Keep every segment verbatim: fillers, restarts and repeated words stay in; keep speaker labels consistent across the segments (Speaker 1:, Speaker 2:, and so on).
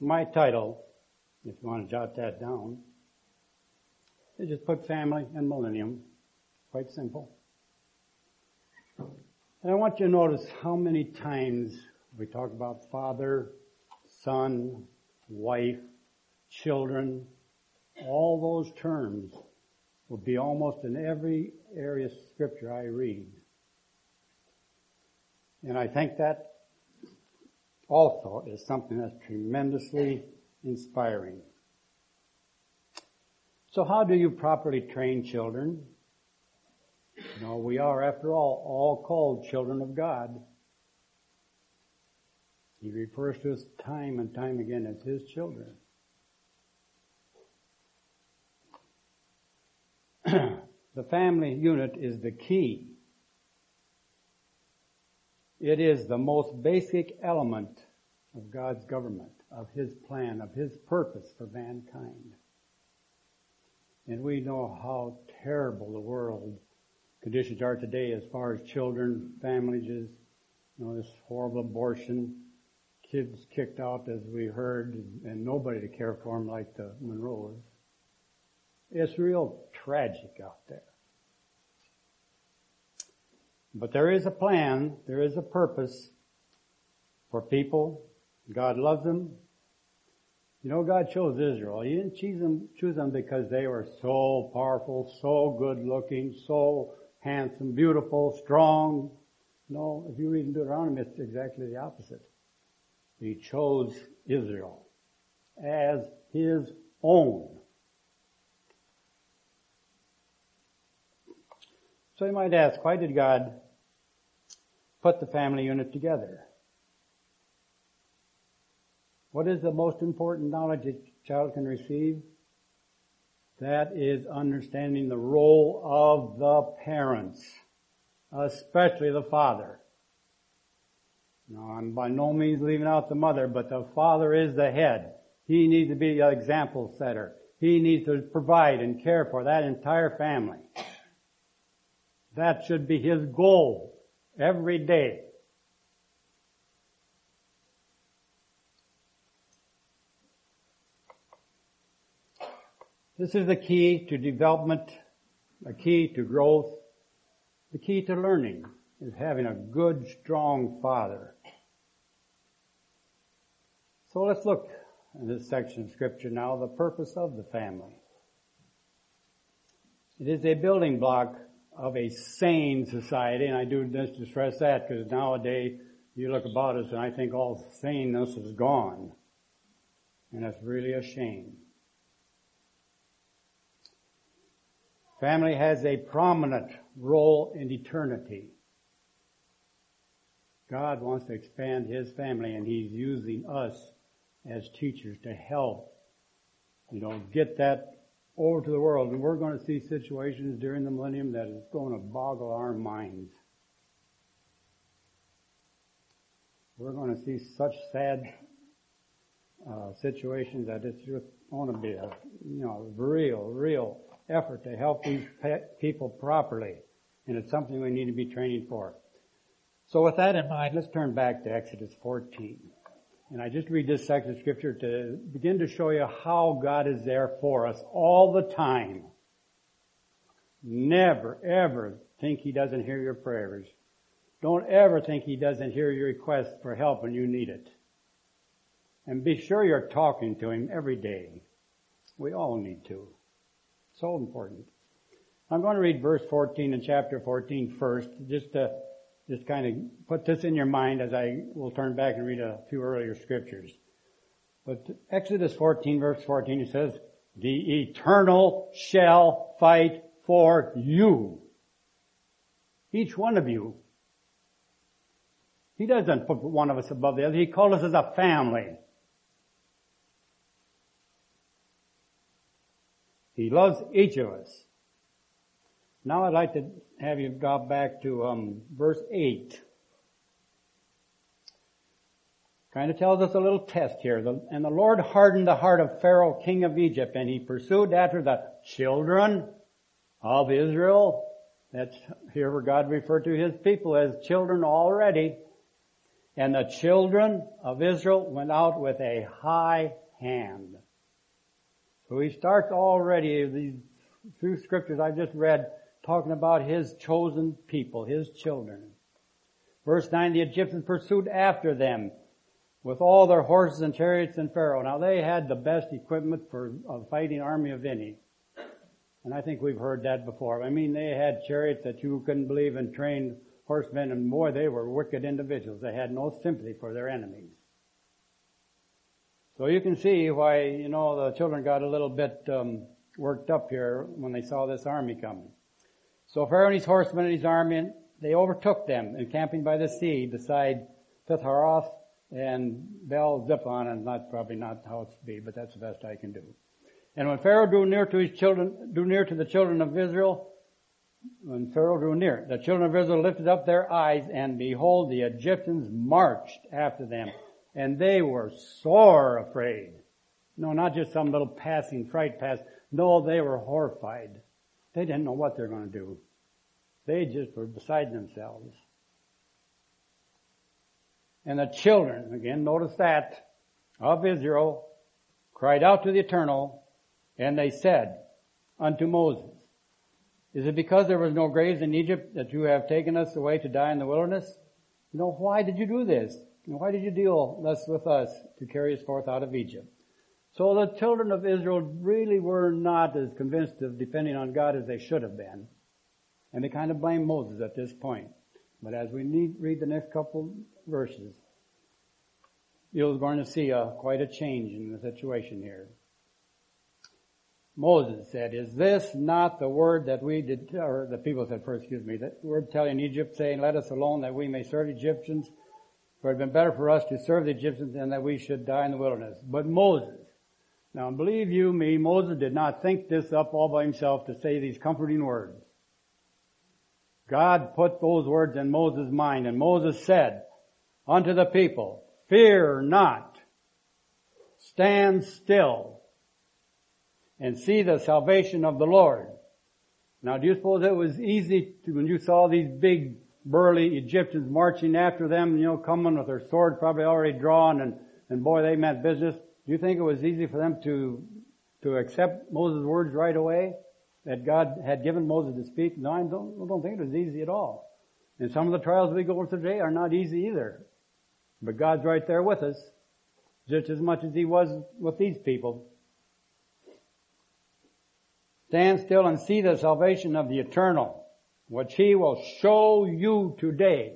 Speaker 1: My title, if you want to jot that down, is just put family and millennium. Quite simple. And I want you to notice how many times we talk about father, son, wife, children. All those terms will be almost in every area of Scripture I read. And I think that also is something that's tremendously inspiring. So how do you properly train children? You know, we are, after all, all called children of God. He refers to us time and time again as His children. The family unit is the key. It is the most basic element of God's government, of His plan, of His purpose for mankind. And we know how terrible the world conditions are today as far as children, families, you know, this horrible abortion, kids kicked out as we heard, and nobody to care for them like the Monroes. It's real tragic out there. But there is a plan, there is a purpose for people. God loves them. You know, God chose Israel. He didn't choose them, choose them because they were so powerful, so good looking, so handsome, beautiful, strong. No, if you read in Deuteronomy, it's exactly the opposite. He chose Israel as His own. So you might ask, why did God put the family unit together? What is the most important knowledge a child can receive? That is understanding the role of the parents, especially the father. Now, I'm by no means leaving out the mother, but the father is the head. He needs to be an example setter. He needs to provide and care for that entire family. That should be his goal every day. This is the key to development, the key to growth, the key to learning is having a good, strong father. So let's look in this section of Scripture now, the purpose of the family. It is a building block of a sane society, and I do this to stress that because nowadays you look about us and I think all saneness is gone. And that's really a shame. Family has a prominent role in eternity. God wants to expand His family, and He's using us as teachers to help, you know, get that over to the world. And we're going to see situations during the millennium that is going to boggle our minds. We're going to see such sad uh, situations that it's just going to be a, you know, real, real effort to help these people properly. And it's something we need to be training for. So with that in mind, let's turn back to Exodus fourteen. And I just read this section of Scripture to begin to show you how God is there for us all the time. Never, ever think He doesn't hear your prayers. Don't ever think He doesn't hear your request for help when you need it. And be sure you're talking to Him every day. We all need to. So important. I'm going to read verse fourteen in chapter fourteen first, just to just kind of put this in your mind as I will turn back and read a few earlier scriptures. But Exodus fourteen, verse fourteen, it says, "The Eternal shall fight for you." Each one of you. He doesn't put one of us above the other. He called us as a family. He loves each of us. Now I'd like to have you go back to um, verse eight. Kind of tells us a little test here. The, and the Lord hardened the heart of Pharaoh, king of Egypt, and he pursued after the children of Israel. That's here where God referred to His people as children already. And the children of Israel went out with a high hand. So he starts already, these few scriptures I just read, talking about his chosen people, his children. Verse nine, the Egyptians pursued after them with all their horses and chariots and Pharaoh. Now they had the best equipment for a fighting army of any. And I think we've heard that before. I mean, they had chariots that you couldn't believe and trained horsemen, and boy, they were wicked individuals. They had no sympathy for their enemies. So you can see why, you know, the children got a little bit um, worked up here when they saw this army coming. So Pharaoh and his horsemen and his army, they overtook them, encamping by the sea beside Pith-haroth and Baal-zephon, and that's probably not how it's to be, but that's the best I can do. And when Pharaoh drew near to his children, drew near to the children of Israel, when Pharaoh drew near, the children of Israel lifted up their eyes, and behold, the Egyptians marched after them, and they were sore afraid. No, not just some little passing fright pass. No, they were horrified. They didn't know what they were going to do. They just were beside themselves. And the children, again, notice that, of Israel, cried out to the Eternal, and they said unto Moses, is it because there was no graves in Egypt that you have taken us away to die in the wilderness? You know, why did you do this? And why did you deal thus with us to carry us forth out of Egypt? So the children of Israel really were not as convinced of depending on God as they should have been. And they kind of blame Moses at this point. But as we need, read the next couple verses, you're going to see a, quite a change in the situation here. Moses said, is this not the word that we did, or the people said first, excuse me, that word telling Egypt, saying, let us alone that we may serve the Egyptians, for it had been better for us to serve the Egyptians than that we should die in the wilderness. But Moses, now believe you me, Moses did not think this up all by himself to say these comforting words. God put those words in Moses' mind, and Moses said unto the people, fear not, stand still, and see the salvation of the Lord. Now, do you suppose it was easy to, when you saw these big, burly Egyptians marching after them, you know, coming with their swords probably already drawn, and, and boy, they meant business. Do you think it was easy for them to, to accept Moses' words right away that God had given Moses to speak? No, I don't, I don't think it was easy at all. And some of the trials we go through today are not easy either. But God's right there with us, just as much as He was with these people. Stand still and see the salvation of the Eternal, which He will show you today.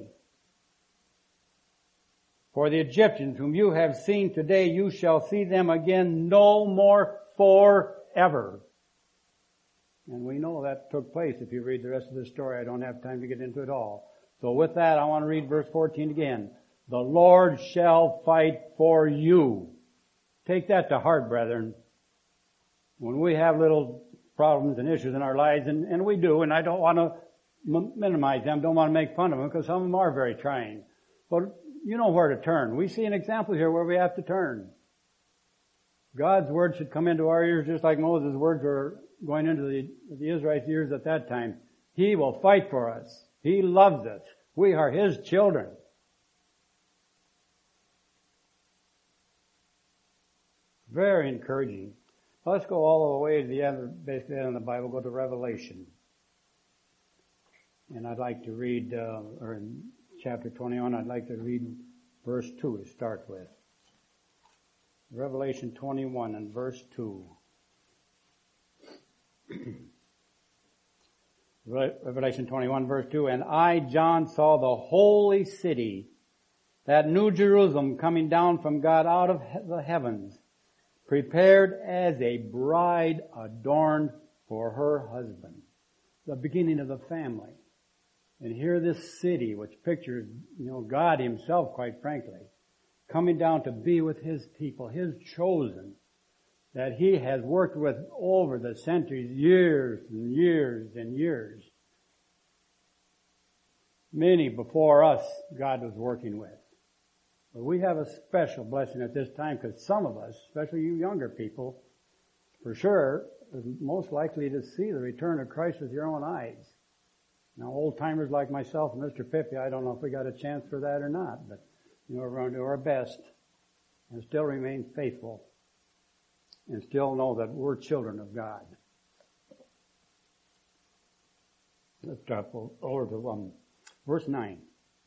Speaker 1: For the Egyptians whom you have seen today, you shall see them again no more forever. And we know that took place if you read the rest of the story. I don't have time to get into it all. So with that, I want to read verse fourteen again. The Lord shall fight for you. Take that to heart, brethren. When we have little problems and issues in our lives, and, and we do, and I don't want to m- minimize them, don't want to make fun of them, because some of them are very trying. But you know where to turn. We see an example here where we have to turn. God's word should come into our ears just like Moses' words were going into the, the Israelites' ears at that time. He will fight for us. He loves us. We are His children. Very encouraging. Let's go all the way to the end, basically end of the Bible, go to Revelation. And I'd like to read, uh, or in chapter twenty-one, I'd like to read verse two to start with. Revelation twenty-one and verse two. Revelation twenty-one verse two, and I, John, saw the holy city, that New Jerusalem, coming down from God out of the heavens, prepared as a bride adorned for her husband. The beginning of the family. And here this city, which pictures, you know, God Himself, quite frankly, coming down to be with His people, His chosen, that He has worked with over the centuries, years and years and years. Many before us, God was working with. But we have a special blessing at this time, because some of us, especially you younger people, for sure, are most likely to see the return of Christ with your own eyes. Now, old-timers like myself and Mister Pippy, I don't know if we got a chance for that or not, but You know, we're going to do our best and still remain faithful and still know that we're children of God. Let's drop over to um, verse nine.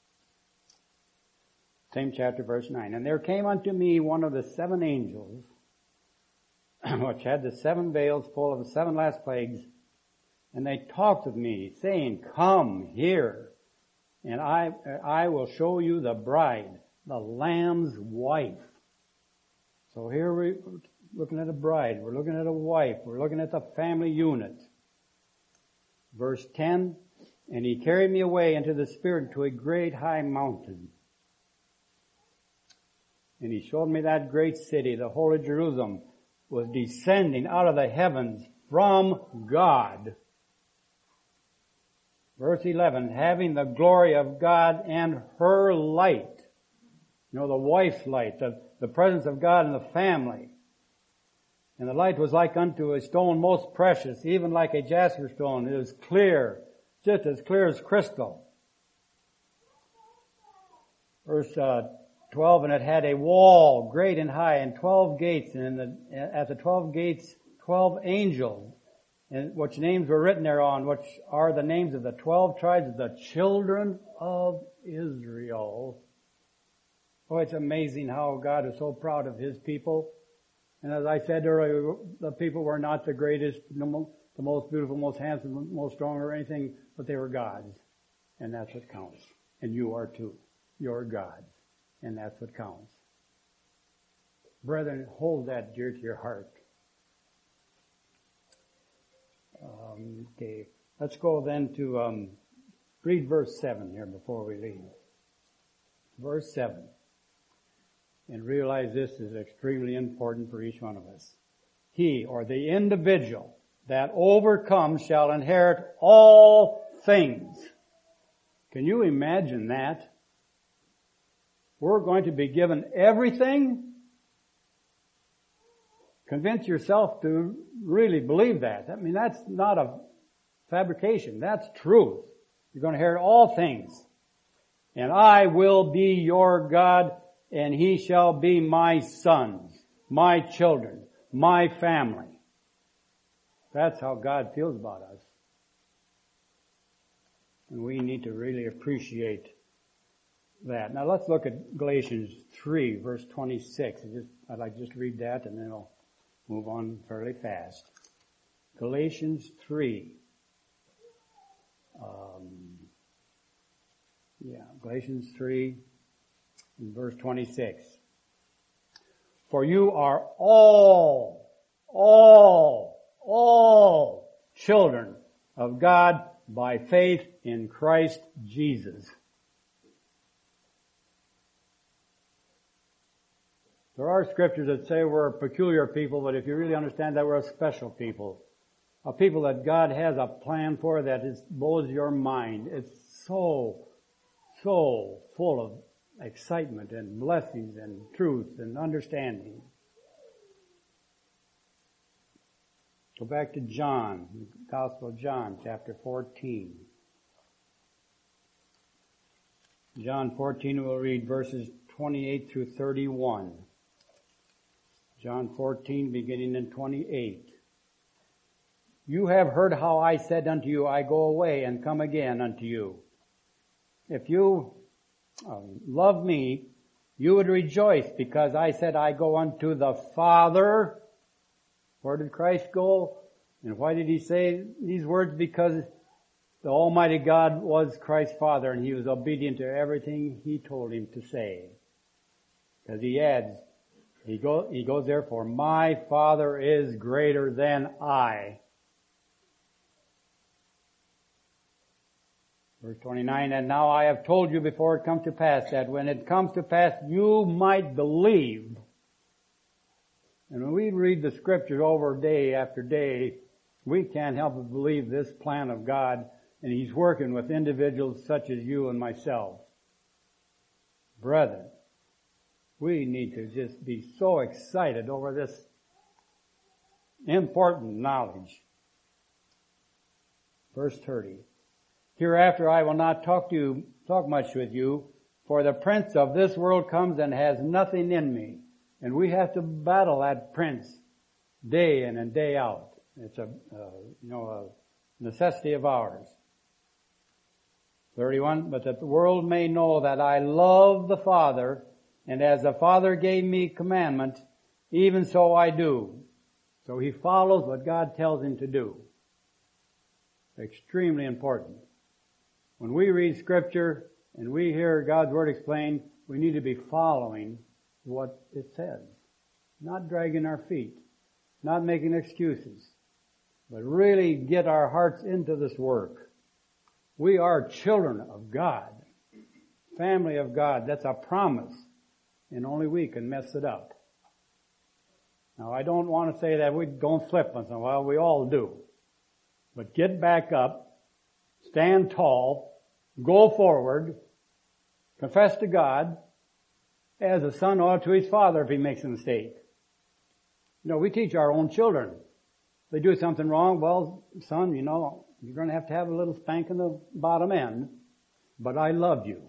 Speaker 1: Same chapter, verse nine. And there came unto me one of the seven angels, which had the seven vials full of the seven last plagues, and they talked with me, saying, Come here, and I I will show you the bride, the Lamb's wife. So here we're looking at a bride, we're looking at a wife, we're looking at the family unit. Verse ten, and he carried me away into the Spirit to a great high mountain. And he showed me that great city, the holy Jerusalem, was descending out of the heavens from God. Verse eleven, having the glory of God and her light. You know, the wife's light, the, the presence of God in the family. And the light was like unto a stone most precious, even like a jasper stone. It was clear, just as clear as crystal. Verse uh, twelve, and it had a wall great and high, and twelve gates, and in the, at the twelve gates, twelve angels, and which names were written thereon, which are the names of the twelve tribes of the children of Israel. Oh, it's amazing how God is so proud of His people. And as I said earlier, the people were not the greatest, the most beautiful, most handsome, most strong or anything, but they were God's. And that's what counts. And you are too. You're God's. And that's what counts. Brethren, hold that dear to your heart. Um, okay. Let's go then to um, read verse seven here before we leave. Verse seven. And realize this is extremely important for each one of us. He, or the individual that overcomes, shall inherit all things. Can you imagine that? We're going to be given everything? Convince yourself to really believe that. I mean, that's not a fabrication. That's truth. You're going to inherit all things. And I will be your God, and he shall be my sons, my children, my family. That's how God feels about us. And we need to really appreciate that. Now let's look at Galatians three, verse twenty-six. I just, I'd like to just read that and then I'll move on fairly fast. Galatians three. Um, yeah, Galatians three. In verse twenty-six. For you are all, all, all children of God by faith in Christ Jesus. There are scriptures that say we're a peculiar people, but if you really understand that, we're a special people. A people that God has a plan for that is blows your mind. It's so, so full of excitement and blessings and truth and understanding. Go back to John, Gospel of John, chapter fourteen. John fourteen, we'll read verses twenty-eight through thirty-one. John fourteen, beginning in twenty-eight. You have heard how I said unto you, I go away and come again unto you. If you Um, love me, you would rejoice because I said I go unto the Father. Where did Christ go? And why did he say these words? Because the Almighty God was Christ's Father and he was obedient to everything he told him to say. Because he adds, he, go, he goes therefore, my Father is greater than I. Verse twenty-nine, and now I have told you before it comes to pass, that when it comes to pass, you might believe. And when we read the scriptures over day after day, we can't help but believe this plan of God, and he's working with individuals such as you and myself. Brethren, we need to just be so excited over this important knowledge. Verse thirty. Hereafter I will not talk to you, talk much with you, For the prince of this world comes and has nothing in me. And we have to battle that prince day in and day out. It's a, uh, you know, a necessity of ours. thirty-one, but that the world may know that I love the Father, and as the Father gave me commandment, even so I do. So he follows what God tells him to do. Extremely important. When we read Scripture and we hear God's Word explained, we need to be following what it says. Not dragging our feet. Not making excuses. But really get our hearts into this work. We are children of God. Family of God. That's a promise. And only we can mess it up. Now I don't want to say that we don't slip once in a while. We all do. But get back up. Stand tall. Go forward. Confess to God. As a son ought to his father if he makes a mistake. You know, we teach our own children. If they do something wrong, well, son, you know, you're going to have to have a little spank in the bottom end. But I love you.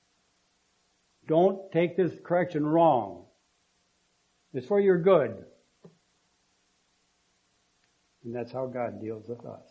Speaker 1: Don't take this correction wrong. It's for your good. And that's how God deals with us.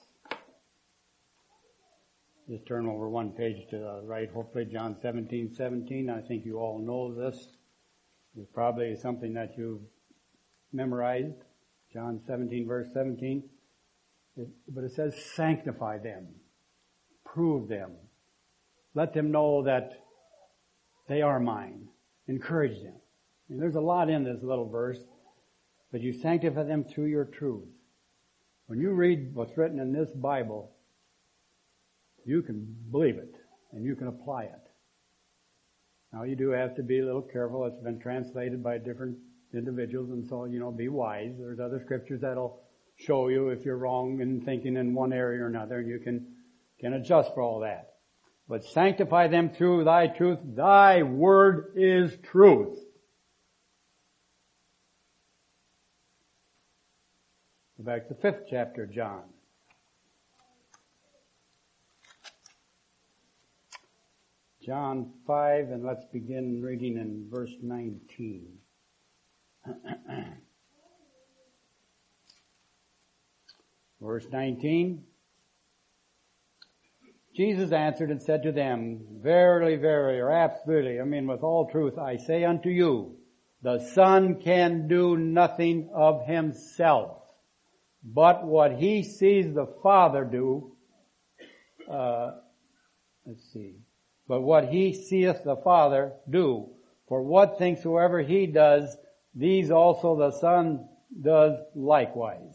Speaker 1: Just turn over one page to the right, hopefully John seventeen seventeen. I think you all know this. It's probably something that you've memorized. John seventeen verse seventeen. It, but it says sanctify them. Prove them. Let them know that they are mine. Encourage them. And there's a lot in this little verse. But you sanctify them through your truth. When you read what's written in this Bible, you can believe it and you can apply it. Now you do have to be a little careful. It's been translated by different individuals, and so, you know, be wise. There's other scriptures that'll show you if you're wrong in thinking in one area or another, and you can, can adjust for all that. But sanctify them through thy truth. Thy word is truth. Go back to the fifth chapter of John. John five, and let's begin reading in verse nineteen. Verse nineteen. Jesus answered and said to them, Verily, verily, or absolutely, I mean with all truth, I say unto you, the Son can do nothing of himself, but what he sees the Father do, uh, let's see, but what he seeth the Father do, for what things soever he does, these also the Son does likewise.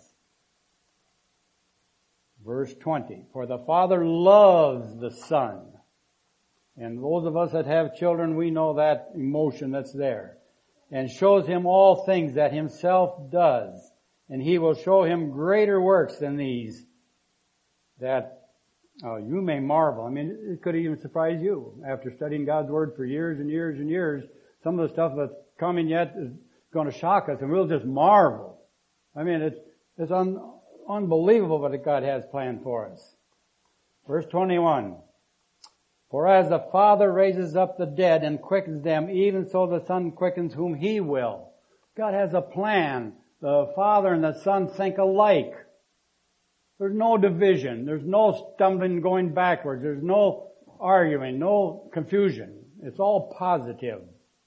Speaker 1: Verse twenty, for the Father loves the Son. And those of us that have children, we know that emotion that's there. And shows him all things that himself does. And he will show him greater works than these, that oh, you may marvel. I mean, it could even surprise you. After studying God's Word for years and years and years, some of the stuff that's coming yet is going to shock us, and we'll just marvel. I mean, it's, it's un, unbelievable what God has planned for us. Verse twenty-one. For as the Father raises up the dead and quickens them, even so the Son quickens whom he will. God has a plan. The Father and the Son think alike. There's no division. There's no stumbling going backwards. There's no arguing, no confusion. It's all positive.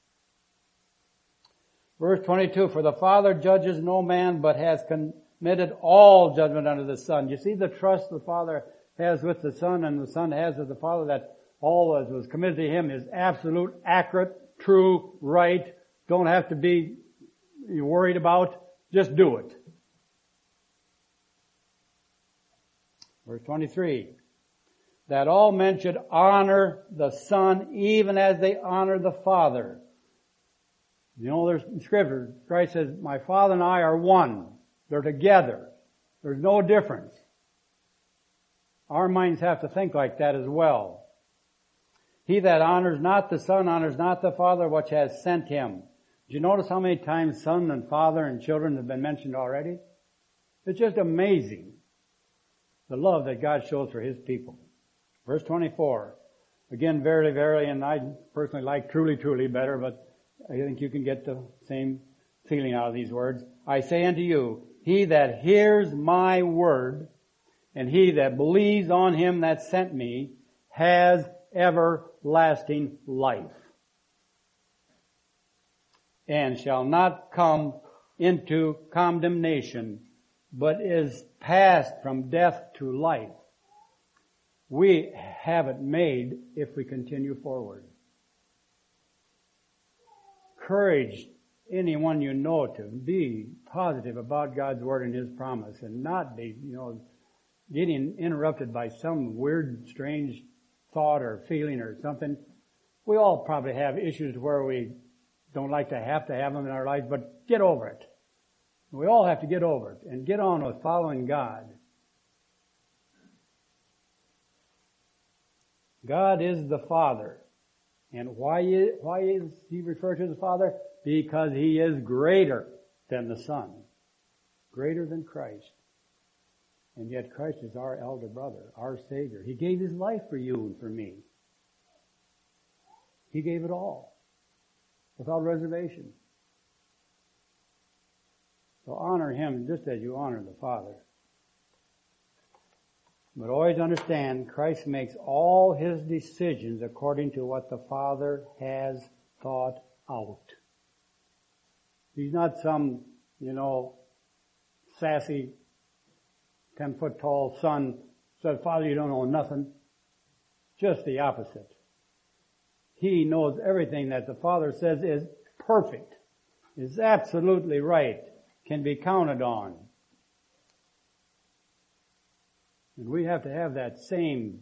Speaker 1: Verse twenty-two, for the Father judges no man, but has committed all judgment unto the Son. You see the trust the Father has with the Son and the Son has with the Father, that all that was committed to him is absolute, accurate, true, right. Don't have to be worried about. Just do it. Verse twenty-three, that all men should honor the Son even as they honor the Father. You know, there's in Scripture, Christ says, my Father and I are one. They're together. There's no difference. Our minds have to think like that as well. He that honors not the Son honors not the Father which has sent him. Did you notice how many times Son and Father and children have been mentioned already? It's just amazing, the love that God shows for his people. Verse twenty-four, Again, verily, verily, and I personally like truly, truly better, but I think you can get the same feeling out of these words. I say unto you, he that hears my word, and he that believes on him that sent me, has everlasting life, and shall not come into condemnation, but is passed from death to life. We have it made if we continue forward. Encourage anyone you know to be positive about God's word and his promise, and not be, you know, getting interrupted by some weird, strange thought or feeling or something. We all probably have issues where we don't like to have to have them in our lives, but get over it. We all have to get over it and get on with following God. God is the Father. And why is, why is he referred to as the Father? Because he is greater than the Son. Greater than Christ. And yet Christ is our elder brother, our Savior. He gave his life for you and for me. He gave it all. Without reservation. So honor him just as you honor the Father. But always understand, Christ makes all his decisions according to what the Father has thought out. He's not some, you know, sassy, ten-foot-tall son says, Father, you don't know nothing. Just the opposite. He knows everything that the Father says is perfect, is absolutely right, can be counted on. And we have to have that same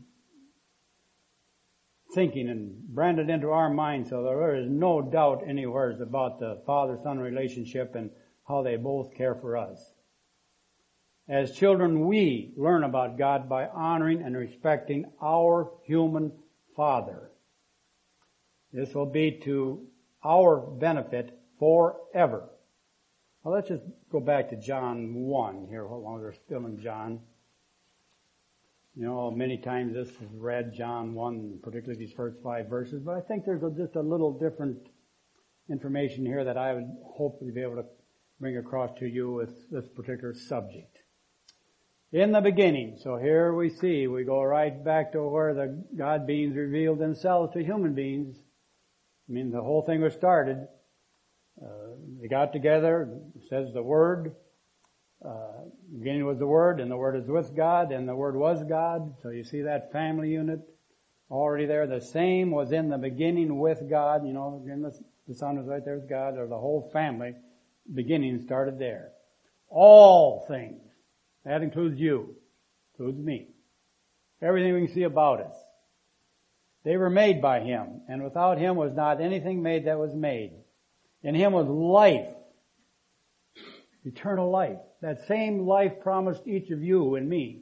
Speaker 1: thinking and branded into our mind so that there is no doubt anywhere about the father-son relationship and how they both care for us. As children, we learn about God by honoring and respecting our human father. This will be to our benefit forever. Well, let's just go back to John one here while we're still in John. You know, many times this is read, John one, particularly these first five verses, but I think there's just a little different information here that I would hopefully be able to bring across to you with this particular subject. In the beginning, so here we see, we go right back to where the God beings revealed themselves to human beings. I mean, the whole thing was started. Uh, they got together, it says the Word. Uh, beginning was the Word, and the Word is with God, and the Word was God. So you see that family unit already there. The same was in the beginning with God. You know, again, the, the Son was right there with God, or the whole family beginning started there. All things. That includes you. Includes me. Everything we can see about us. They were made by Him, and without Him was not anything made that was made. In Him was life. Eternal life. That same life promised each of you and me.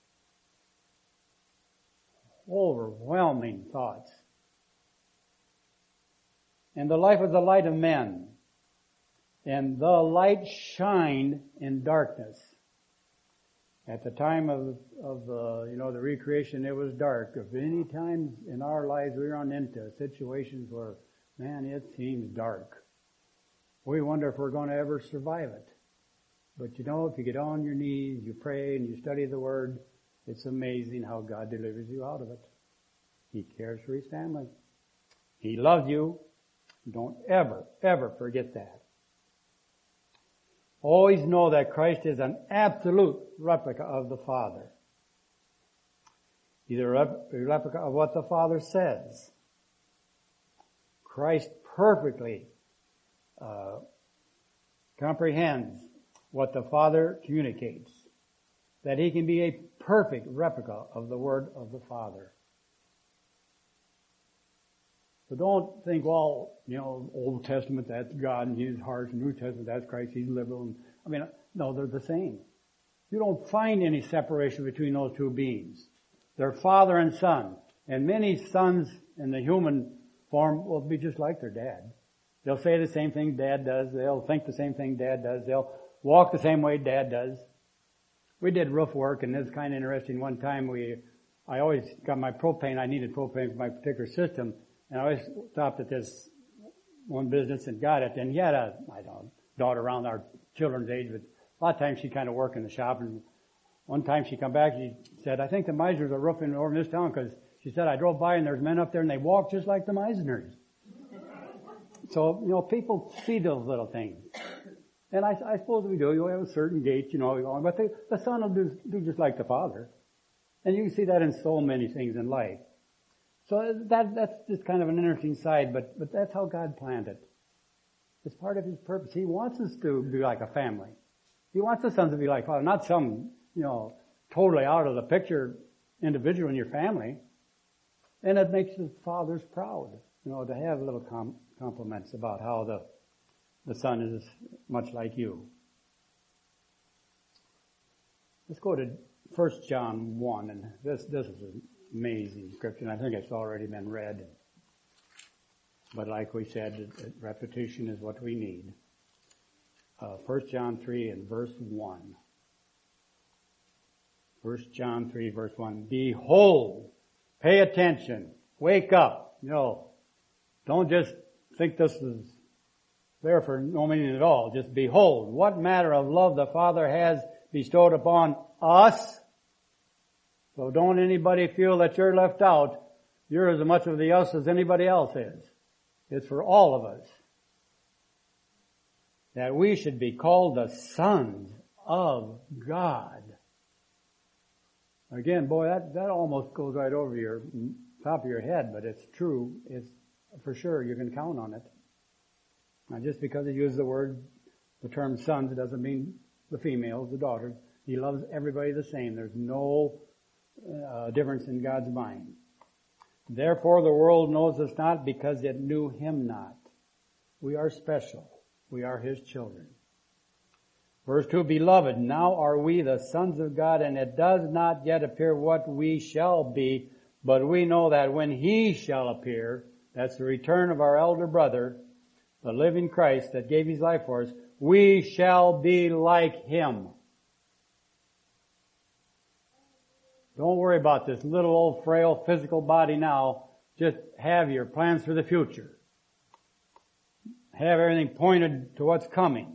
Speaker 1: Overwhelming thoughts. And the life was the light of men. And the light shined in darkness. At the time of, of uh, you know, the recreation, it was dark. If any times in our lives we run into situations where, man, it seems dark. We wonder if we're going to ever survive it. But you know, if you get on your knees, you pray and you study the Word, it's amazing how God delivers you out of it. He cares for His family. He loves you. Don't ever, ever forget that. Always know that Christ is an absolute replica of the Father. He's a replica of what the Father says. Christ perfectly uh, comprehends what the Father communicates. That He can be a perfect replica of the Word of the Father. So don't think, well, you know, Old Testament, that's God and He's harsh. New Testament, that's Christ, He's liberal. And, I mean, no, they're the same. You don't find any separation between those two beings. They're Father and Son. And many sons in the human form will be just like their dad. They'll say the same thing Dad does. They'll think the same thing Dad does. They'll walk the same way Dad does. We did roof work, and it's kind of interesting. One time we, I always got my propane. I needed propane for my particular system. And I always stopped at this one business and got it. And he had a, I don't know, daughter around our children's age, but a lot of times she kind of worked in the shop. And one time she come back, she said, I think the Meisners are roofing over in this town, because she said, I drove by and there's men up there and they walk just like the Meisners. So, you know, people see those little things. And I, I suppose we do. You have a certain gait, you know, but the, the son will do, do just like the father. And you can see that in so many things in life. So that, that's just kind of an interesting side, but, but that's how God planned it. It's part of His purpose. He wants us to be like a family. He wants the sons to be like father, not some, you know, totally out of the picture individual in your family. And it makes the fathers proud, you know, to have little com- compliments about how the, the son is much like you. Let's go to First John one, and this, this is an amazing scripture, and I think it's already been read. But like we said, repetition is what we need. Uh, First John three and verse one. First John three verse one. Behold, pay attention, wake up. No, don't just think this is there for no meaning at all. Just behold, what manner of love the Father has bestowed upon us. So don't anybody feel that you're left out. You're as much of the us as anybody else is. It's for all of us. That we should be called the sons of God. Again, boy, that, that almost goes right over your top of your head, but it's true. It's for sure. You can count on it. Now, just because he used the word, the term sons, it doesn't mean the females, the daughters. He loves everybody the same. There's no uh, difference in God's mind. Therefore, the world knows us not because it knew Him not. We are special. We are His children. Verse two, Beloved, now are we the sons of God, and it does not yet appear what we shall be, but we know that when He shall appear, that's the return of our elder brother, the living Christ that gave His life for us, we shall be like Him. Don't worry about this little old frail physical body now. Just have your plans for the future. Have everything pointed to what's coming.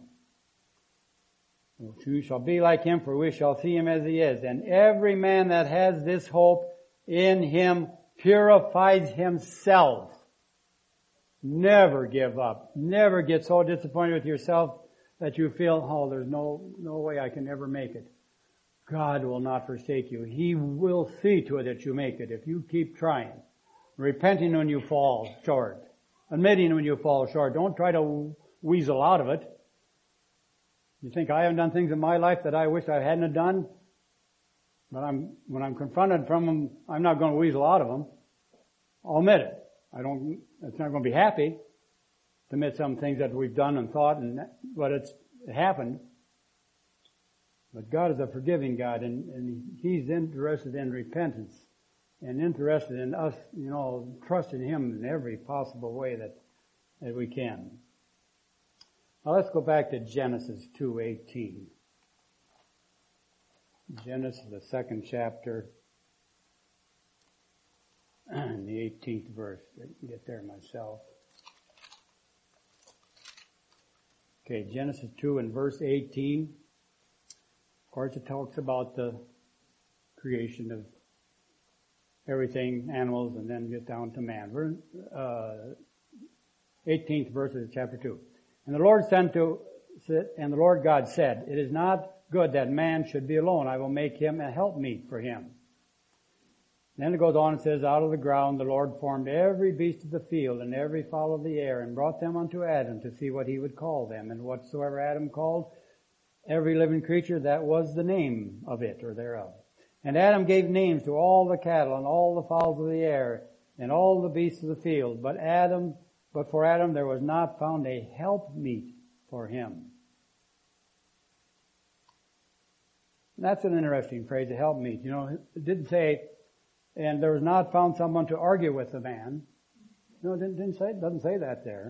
Speaker 1: We shall be like Him, for we shall see Him as He is. And every man that has this hope in Him purifies himself. Never give up. Never get so disappointed with yourself that you feel, oh, there's no, no way I can ever make it. God will not forsake you. He will see to it that you make it if you keep trying. Repenting when you fall short. Admitting when you fall short. Don't try to weasel out of it. You think I haven't done things in my life that I wish I hadn't have done? But I'm, when I'm confronted from them, I'm not going to weasel out of them. I'll admit it. I don't, it's not going to be happy to admit some things that we've done and thought, and but it's it happened. But God is a forgiving God, and, and He's interested in repentance and interested in us, you know, trusting Him in every possible way that, that we can. Now let's go back to Genesis two eighteen. Genesis, the second chapter, and the eighteenth verse. I can get there myself. Okay, Genesis two and verse eighteen. Of course, it talks about the creation of everything, animals, and then get down to man. Verse, uh, eighteenth verse of chapter two. And the Lord sent to, and the Lord God said, It is not good that man should be alone. I will make him a helpmeet for him. Then it goes on and says, Out of the ground the Lord formed every beast of the field and every fowl of the air, and brought them unto Adam to see what he would call them. And whatsoever Adam called every living creature, that was the name of it or thereof. And Adam gave names to all the cattle and all the fowls of the air and all the beasts of the field. But Adam, but for Adam there was not found a helpmeet for him. That's an interesting phrase, a helpmeet. You know, it didn't say, and there was not found someone to argue with the man. No, it didn't, didn't say, it doesn't say that there.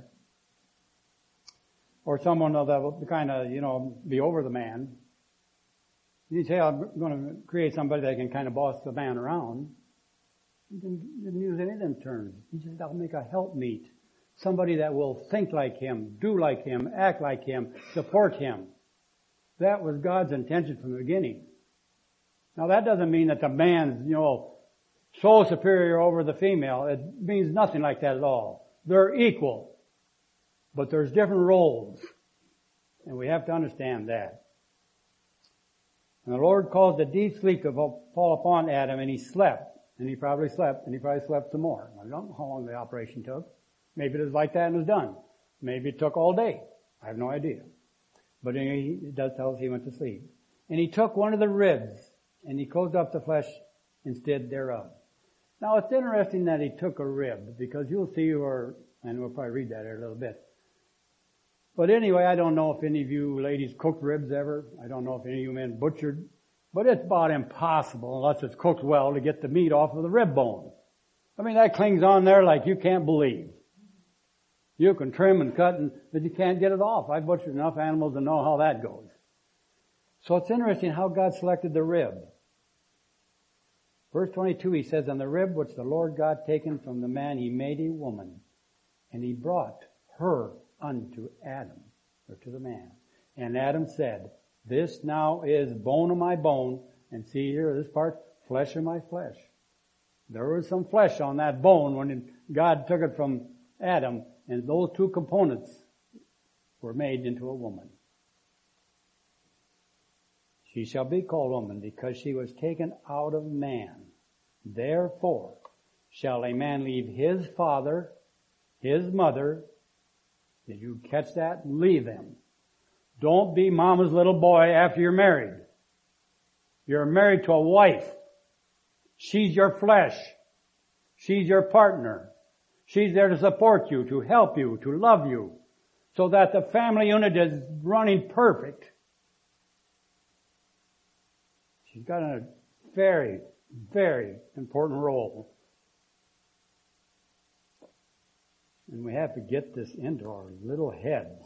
Speaker 1: Or someone that will kind of, you know, be over the man. You say, I'm going to create somebody that can kind of boss the man around. He didn't, didn't use any of them terms. He said, I'll make a helpmeet. Somebody that will think like him, do like him, act like him, support him. That was God's intention from the beginning. Now that doesn't mean that the man's, you know, so superior over the female. It means nothing like that at all. They're equal. But there's different roles. And we have to understand that. And the Lord caused a deep sleep to fall upon Adam, and he slept. And he probably slept, and he probably slept some more. I don't know how long the operation took. Maybe it was like that and it was done. Maybe it took all day. I have no idea. But anyway, it does tell us he went to sleep. And he took one of the ribs, and he closed up the flesh instead thereof. Now it's interesting that he took a rib, because you'll see, or, and we'll probably read that here a little bit. But anyway, I don't know if any of you ladies cooked ribs ever. I don't know if any of you men butchered. But it's about impossible, unless it's cooked well, to get the meat off of the rib bone. I mean, that clings on there like you can't believe. You can trim and cut, and, but you can't get it off. I've butchered enough animals to know how that goes. So it's interesting how God selected the rib. Verse twenty-two, he says, and the rib which the Lord God taken from the man, he made a woman, and he brought her unto Adam, or to the man. And Adam said, this now is bone of my bone, and see here, this part, flesh of my flesh. There was some flesh on that bone when God took it from Adam, and those two components were made into a woman. She shall be called woman because she was taken out of man. Therefore shall a man leave his father, his mother. Did you catch that? Leave them. Don't be mama's little boy after you're married. You're married to a wife. She's your flesh. She's your partner. She's there to support you, to help you, to love you, so that the family unit is running perfect. She's got a very, very important role. And we have to get this into our little heads.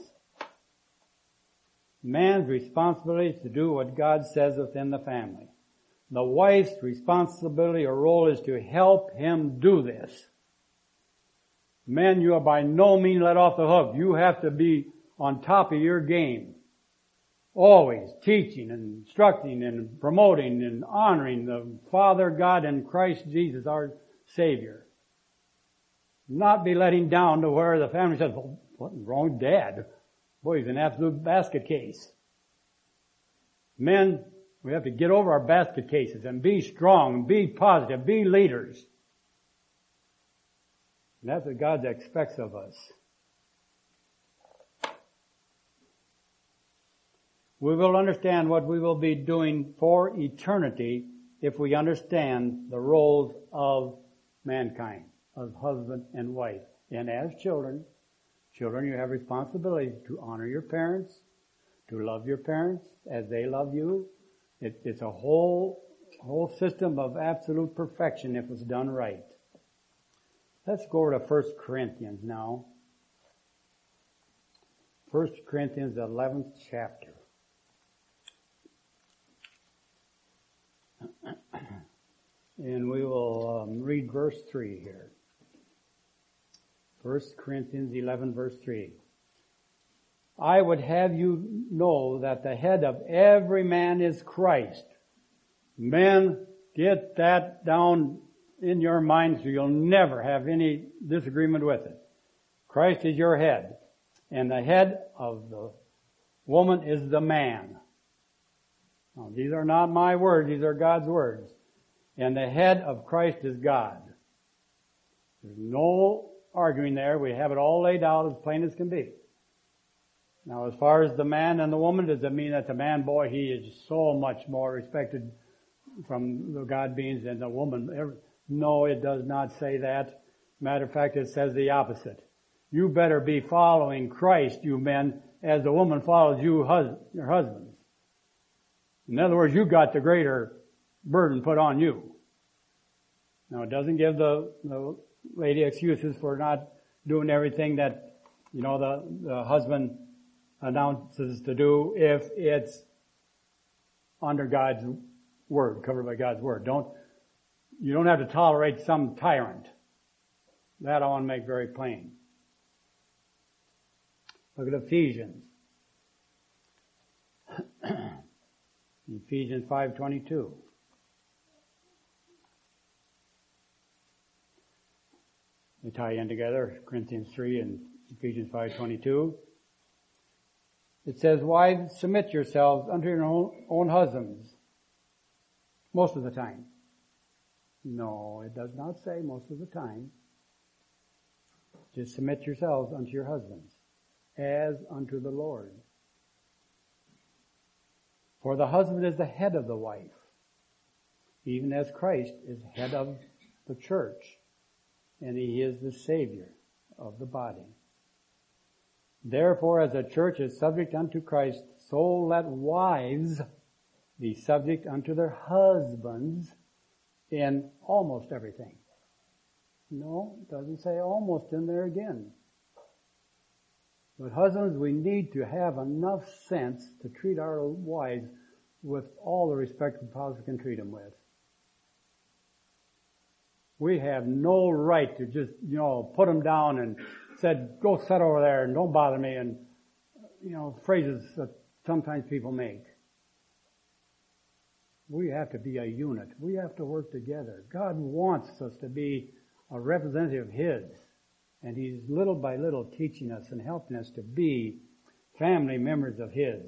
Speaker 1: Man's responsibility is to do what God says within the family. The wife's responsibility or role is to help him do this. Men, you are by no means let off the hook. You have to be on top of your game. Always teaching and instructing and promoting and honoring the Father God and Christ Jesus, our Savior. Not be letting down to where the family says, well, what's wrong with Dad? Boy, he's an absolute basket case. Men, we have to get over our basket cases and be strong, be positive, be leaders. And that's what God expects of us. We will understand what we will be doing for eternity if we understand the roles of mankind, of husband and wife. And as children, children, you have responsibility to honor your parents, to love your parents as they love you. It, it's a whole, whole system of absolute perfection if it's done right. Let's go over to First Corinthians now. First Corinthians, the eleventh chapter. And we will um, read verse three here. First Corinthians eleven, verse three. I would have you know that the head of every man is Christ. Men, get that down in your mind so you'll never have any disagreement with it. Christ is your head. And the head of the woman is the man. Now, these are not my words, these are God's words. And the head of Christ is God. There's no arguing there. We have it all laid out as plain as can be. Now, as far as the man and the woman, does it mean that the man, boy, he is so much more respected from the God beings than the woman? No, it does not say that. Matter of fact, it says the opposite. You better be following Christ, you men, as the woman follows you, hus- your husbands. In other words, you got the greater burden put on you. Now, it doesn't give the, the lady excuses for not doing everything that, you know, the, the husband announces to do if it's under God's word, covered by God's word. Don't, You don't have to tolerate some tyrant. That I want to make very plain. Look at Ephesians. Ephesians five twenty-two. They tie in together, Corinthians three and Ephesians five twenty-two. It says, wives, submit yourselves unto your own, own husbands. Most of the time. No, it does not say most of the time. Just submit yourselves unto your husbands, as unto the Lord. For the husband is the head of the wife, even as Christ is head of the church, and he is the Savior of the body. Therefore, as the church is subject unto Christ, so let wives be subject unto their husbands in almost everything. No, it doesn't say almost in there again. But husbands, we need to have enough sense to treat our wives with all the respect we possibly can treat them with. We have no right to just, you know, put them down and said, go sit over there and don't bother me, and, you know, phrases that sometimes people make. We have to be a unit. We have to work together. God wants us to be a representative of His. And He's little by little teaching us and helping us to be family members of His.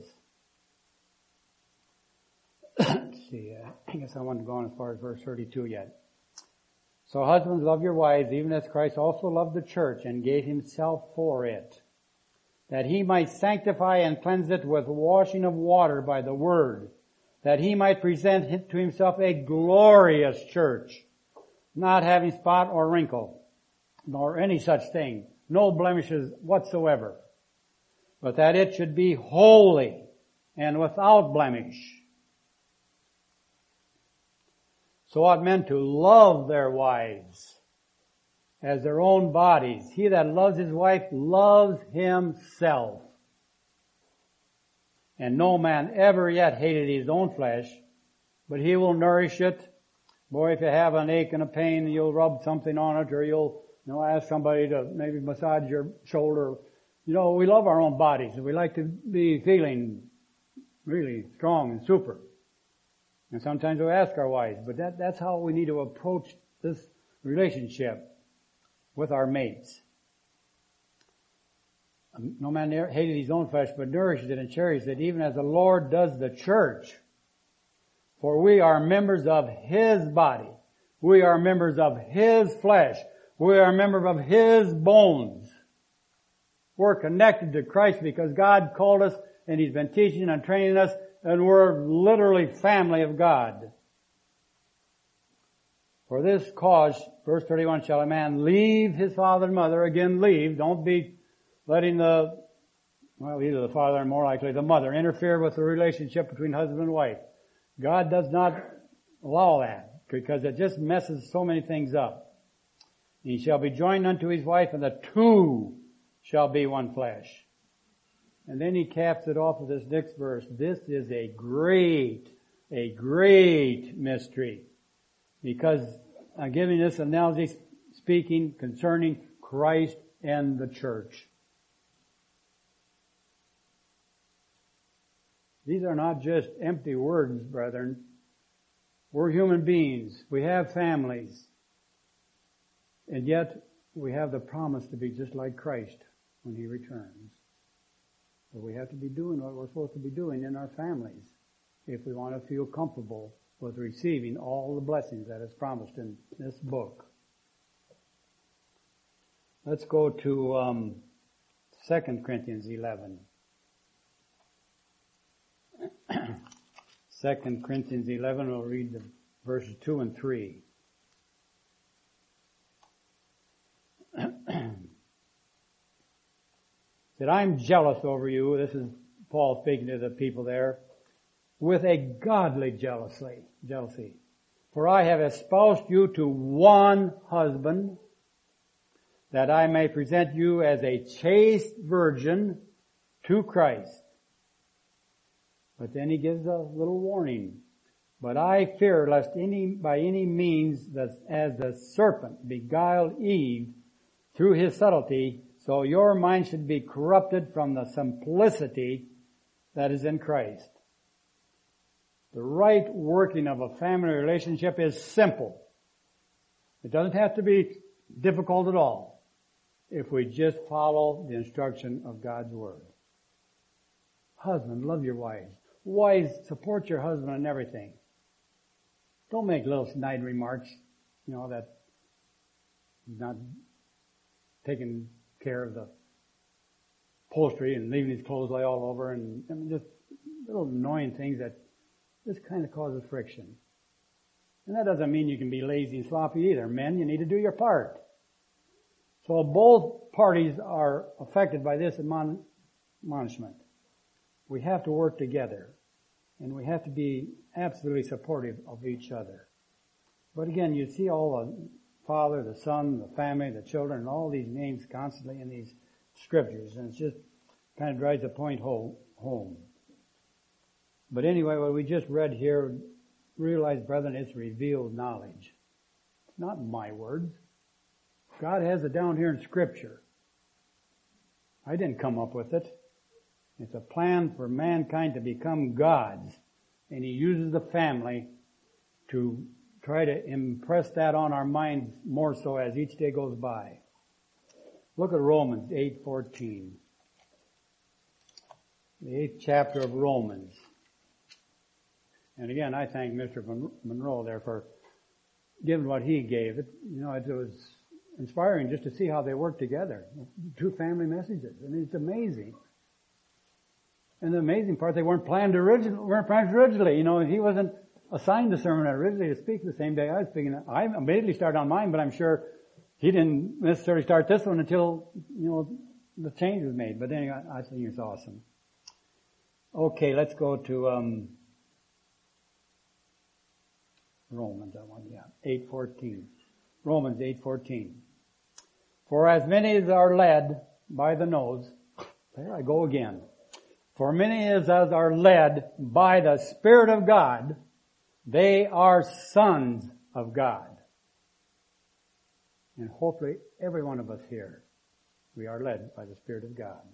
Speaker 1: Let's see, uh, I guess I want to go on as far as verse thirty-two yet. So husbands, love your wives, even as Christ also loved the church and gave Himself for it, that He might sanctify and cleanse it with washing of water by the word, that He might present to Himself a glorious church, not having spot or wrinkle, nor any such thing, no blemishes whatsoever, but that it should be holy and without blemish. So ought men to love their wives as their own bodies. He that loves his wife loves himself. And no man ever yet hated his own flesh, but he will nourish it. Boy, if you have an ache and a pain, you'll rub something on it, or you'll, you know, ask somebody to maybe massage your shoulder. You know, we love our own bodies, and we like to be feeling really strong and super. And sometimes we ask our wives, but that, that's how we need to approach this relationship with our mates. No man hated his own flesh, but nourishes it and cherishes it, even as the Lord does the church. For we are members of His body. We are members of His flesh. We are members of His bones. We're connected to Christ because God called us and He's been teaching and training us, and we're literally family of God. For this cause, verse thirty-one, shall a man leave his father and mother. Again, leave. Don't be letting the, well, either the father and more likely the mother interfere with the relationship between husband and wife. God does not allow that because it just messes so many things up. He shall be joined unto his wife, and the two shall be one flesh. And then he caps it off with this next verse. This is a great, a great mystery. Because I'm giving this analogy speaking concerning Christ and the church. These are not just empty words, brethren. We're human beings. We have families. And yet, we have the promise to be just like Christ when He returns. So we have to be doing what we're supposed to be doing in our families if we want to feel comfortable with receiving all the blessings that is promised in this book. Let's go to um, Second Corinthians eleven. Second Corinthians eleven, we'll read the verses two and three. That I'm jealous over you, this is Paul speaking to the people there, with a godly jealousy, jealousy. For I have espoused you to one husband, that I may present you as a chaste virgin to Christ. But then he gives a little warning. But I fear lest any, by any means, that as the serpent beguiled Eve through his subtlety, so your mind should be corrupted from the simplicity that is in Christ. The right working of a family relationship is simple. It doesn't have to be difficult at all if we just follow the instruction of God's Word. Husband, love your wives. Wives, support your husband in everything. Don't make little snide remarks, you know, that he's not taking care of the upholstery and leaving his clothes lay all over, and I mean, just little annoying things that just kind of causes friction. And that doesn't mean you can be lazy and sloppy either. Men, you need to do your part. So both parties are affected by this admonishment. We have to work together, and we have to be absolutely supportive of each other. But again, you see all the Father, the Son, the family, the children, and all these names constantly in these scriptures, and it just kind of drives the point home. But anyway, what we just read here, realize, brethren, it's revealed knowledge. It's not my words. God has it down here in Scripture. I didn't come up with it. It's a plan for mankind to become gods, and He uses the family to try to impress that on our minds more so as each day goes by. Look at Romans eight fourteen. The eighth chapter of Romans. And again, I thank Mister Monroe there for giving what he gave. It, you know, it was inspiring just to see how they work together. Two family messages. I mean, it's amazing. And the amazing part, they weren't planned originally. weren't planned originally. You know, he wasn't assigned the sermon originally to speak the same day I was speaking. I immediately started on mine, but I'm sure he didn't necessarily start this one until, you know, the change was made. But anyway, I think it's awesome. Okay, let's go to um, Romans. That one, yeah, eight fourteen. Romans eight fourteen. For as many as are led by the nose, there I go again. For many as are led by the Spirit of God, they are sons of God. And hopefully every one of us here, we are led by the Spirit of God.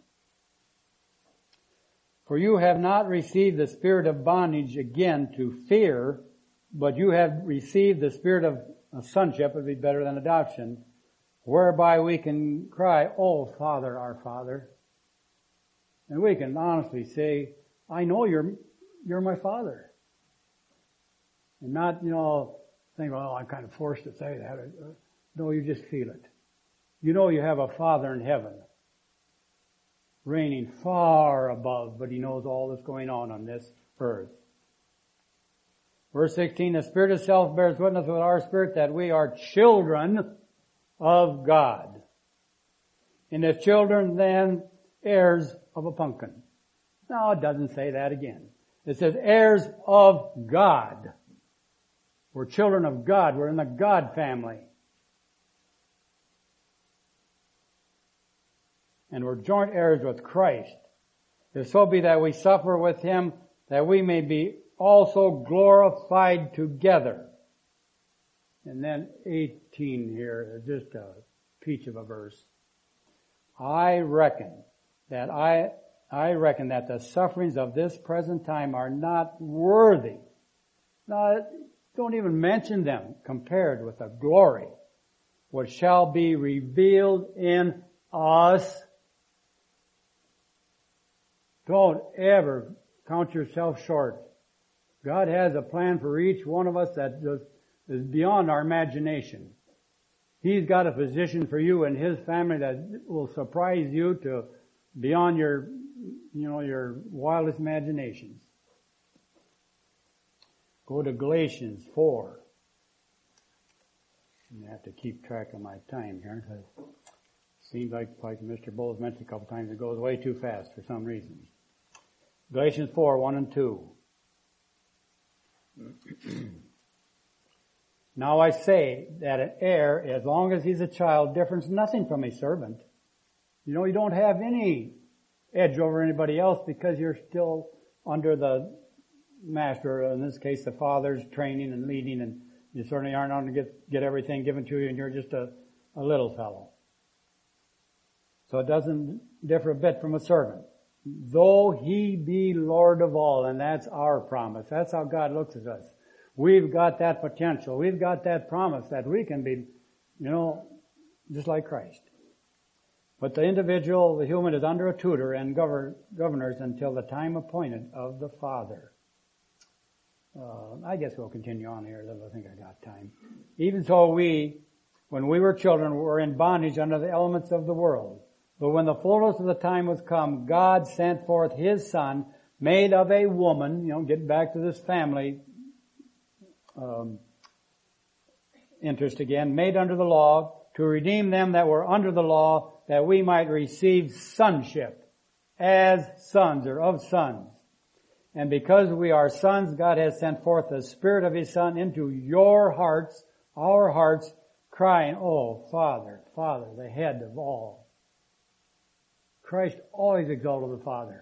Speaker 1: For you have not received the spirit of bondage again to fear, but you have received the spirit of, of sonship, would be better than adoption, whereby we can cry, "Oh, Father, our Father." And we can honestly say, I know you're, you're my Father. And not, you know, think, well, I'm kind of forced to say that. No, you just feel it. You know you have a Father in heaven, reigning far above, but He knows all that's going on on this earth. Verse sixteen, the Spirit itself bears witness with our spirit that we are children of God. And as children, then heirs of a pumpkin. No, it doesn't say that again. It says heirs of God. We're children of God. We're in the God family. And we're joint heirs with Christ. If so be that we suffer with Him, that we may be also glorified together. And then eighteen here, just a peach of a verse. I reckon that I, I reckon that the sufferings of this present time are not worthy. No, don't even mention them compared with the glory which shall be revealed in us. Don't ever count yourself short. God has a plan for each one of us that is beyond our imagination. He's got a position for you and His family that will surprise you to beyond your, you know, your wildest imaginations. Go to Galatians four. I have to keep track of my time here because it seems like, like Mister Bowles mentioned a couple times, it goes way too fast for some reason. Galatians four, one and two. Now I say that an heir, as long as he's a child, differs nothing from a servant. You know, you don't have any edge over anybody else because you're still under the master, in this case the Father's training and leading, and you certainly aren't on to get, get everything given to you, and you're just a, a little fellow. So it doesn't differ a bit from a servant. Though he be Lord of all, and that's our promise. That's how God looks at us. We've got that potential. We've got that promise that we can be, you know, just like Christ. But the individual, the human, is under a tutor and govern, governors until the time appointed of the Father. Uh, I guess we'll continue on here. I think I got time. Even so we, when we were children, were in bondage under the elements of the world. But when the fullness of the time was come, God sent forth His Son, made of a woman, you know, getting back to this family um, interest again, made under the law, to redeem them that were under the law, that we might receive sonship as sons, or of sons. And because we are sons, God has sent forth the Spirit of His Son into your hearts, our hearts, crying, "Oh, Father, Father, the head of all." Christ always exalted the Father.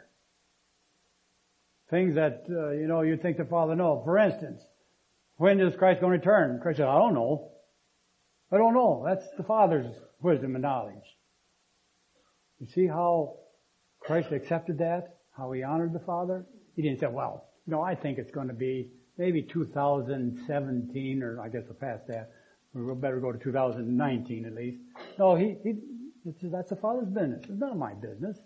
Speaker 1: Things that, uh, you know, you'd think the Father knows. For instance, when is Christ going to return? Christ said, "I don't know. I don't know." That's the Father's wisdom and knowledge. You see how Christ accepted that? How He honored the Father? He didn't say, "Well, you know, I think it's going to be maybe two thousand seventeen, or I guess we're past that. We better go to two thousand nineteen at least." No, he, he, it's, that's the Father's business. It's none of my business.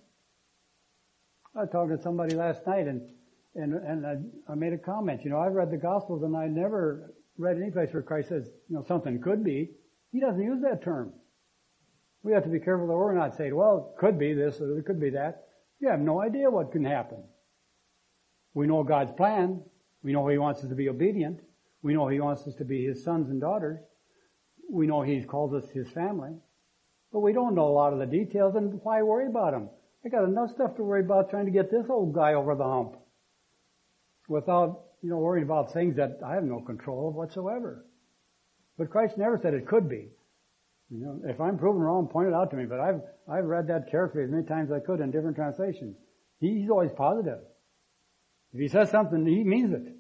Speaker 1: I was talking to somebody last night, and and and I, I made a comment. You know, I've read the Gospels, and I never read any place where Christ says, you know, something could be. He doesn't use that term. We have to be careful that we're not saying, "Well, it could be this or it could be that." You have no idea what can happen. We know God's plan. We know He wants us to be obedient. We know He wants us to be His sons and daughters. We know He's called us His family. But we don't know a lot of the details, and why worry about them? I got enough stuff to worry about trying to get this old guy over the hump without, you know, worrying about things that I have no control of whatsoever. But Christ never said it could be. You know, if I'm proven wrong, point it out to me. But I've I've read that carefully as many times as I could in different translations. He's always positive. If He says something, He means it.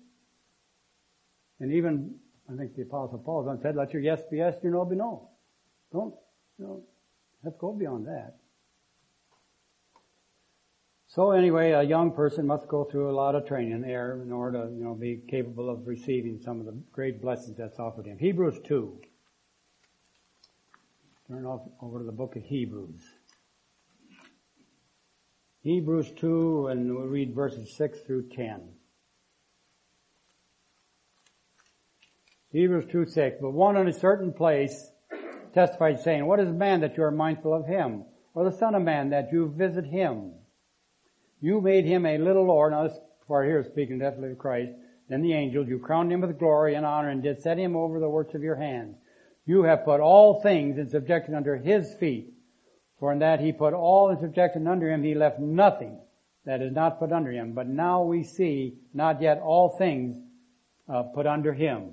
Speaker 1: And even, I think the Apostle Paul once said, "Let your yes be yes, your no be no." Don't, you know, let's go beyond that. So anyway, a young person must go through a lot of training there in order to, you know, be capable of receiving some of the great blessings that's offered him. Hebrews two. Turn off over to the book of Hebrews. Hebrews two, and we'll read verses six through ten. Hebrews two six. But one in a certain place testified, saying, "What is man that you are mindful of him? Or the Son of Man that you visit him? You made him a little lower." Now this part here is speaking definitely of Christ. "Than the angels. You crowned him with glory and honor, and did set him over the works of your hands. You have put all things in subjection under His feet. For in that He put all in subjection under Him, He left nothing that is not put under Him. But now we see not yet all things uh, put under Him."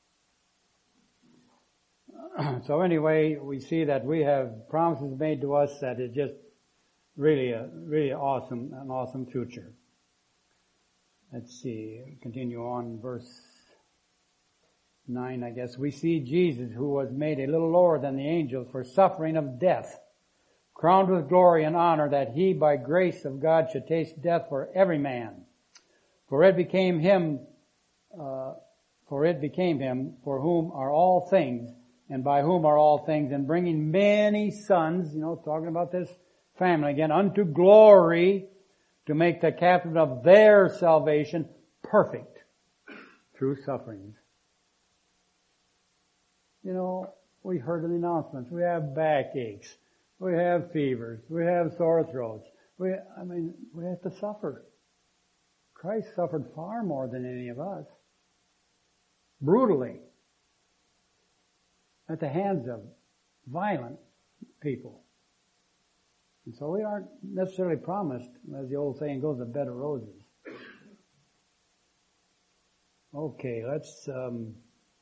Speaker 1: So anyway, we see that we have promises made to us that is just really a really awesome, an awesome future. Let's see, continue on verse nine, I guess. "We see Jesus, who was made a little lower than the angels for suffering of death, crowned with glory and honor, that He by grace of God should taste death for every man. For it became Him, uh, for it became Him, for whom are all things, and by whom are all things, and bringing many sons," you know, talking about this family again, "unto glory, to make the captain of their salvation perfect through sufferings." You know, we heard in the announcements, we have backaches, we have fevers, we have sore throats. We, I mean, we have to suffer. Christ suffered far more than any of us. Brutally. At the hands of violent people. And so we aren't necessarily promised, as the old saying goes, a bed of roses. Okay, let's, um,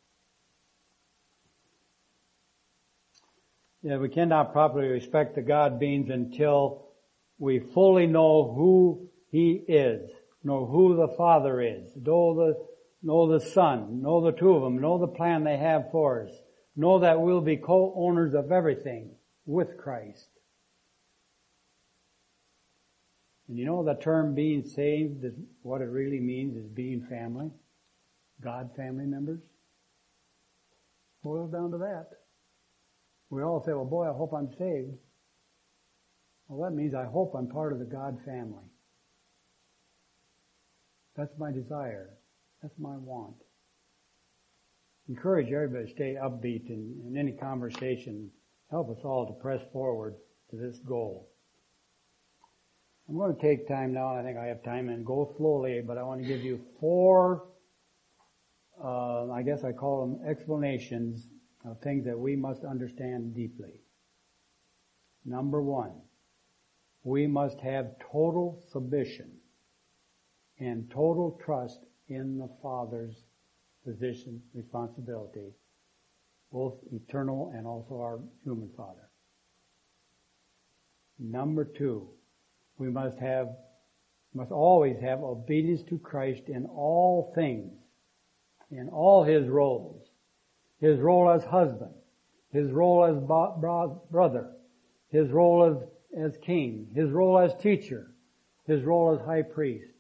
Speaker 1: yeah, we cannot properly respect the God beings until we fully know who He is. know who the Father is, know the, know the Son, know the two of them, know the plan they have for us, know that we'll be co-owners of everything with Christ. And you know the term being saved, is what it really means is being family, God family members. Boils down to that. We all say, well, boy, I hope I'm saved. Well, that means I hope I'm part of the God family. That's my desire. That's my want. Encourage everybody to stay upbeat in, in any conversation. Help us all to press forward to this goal. I'm going to take time now, and I think I have time, and go slowly, but I want to give you four, uh, I guess I call them explanations of things that we must understand deeply. Number one, we must have total submission and total trust in the Father's position, responsibility, both eternal and also our human Father. Number two, we must have, must always have obedience to Christ in all things, in all His roles. His role as husband, His role as bo- brother, His role as, as king, His role as teacher, His role as high priest.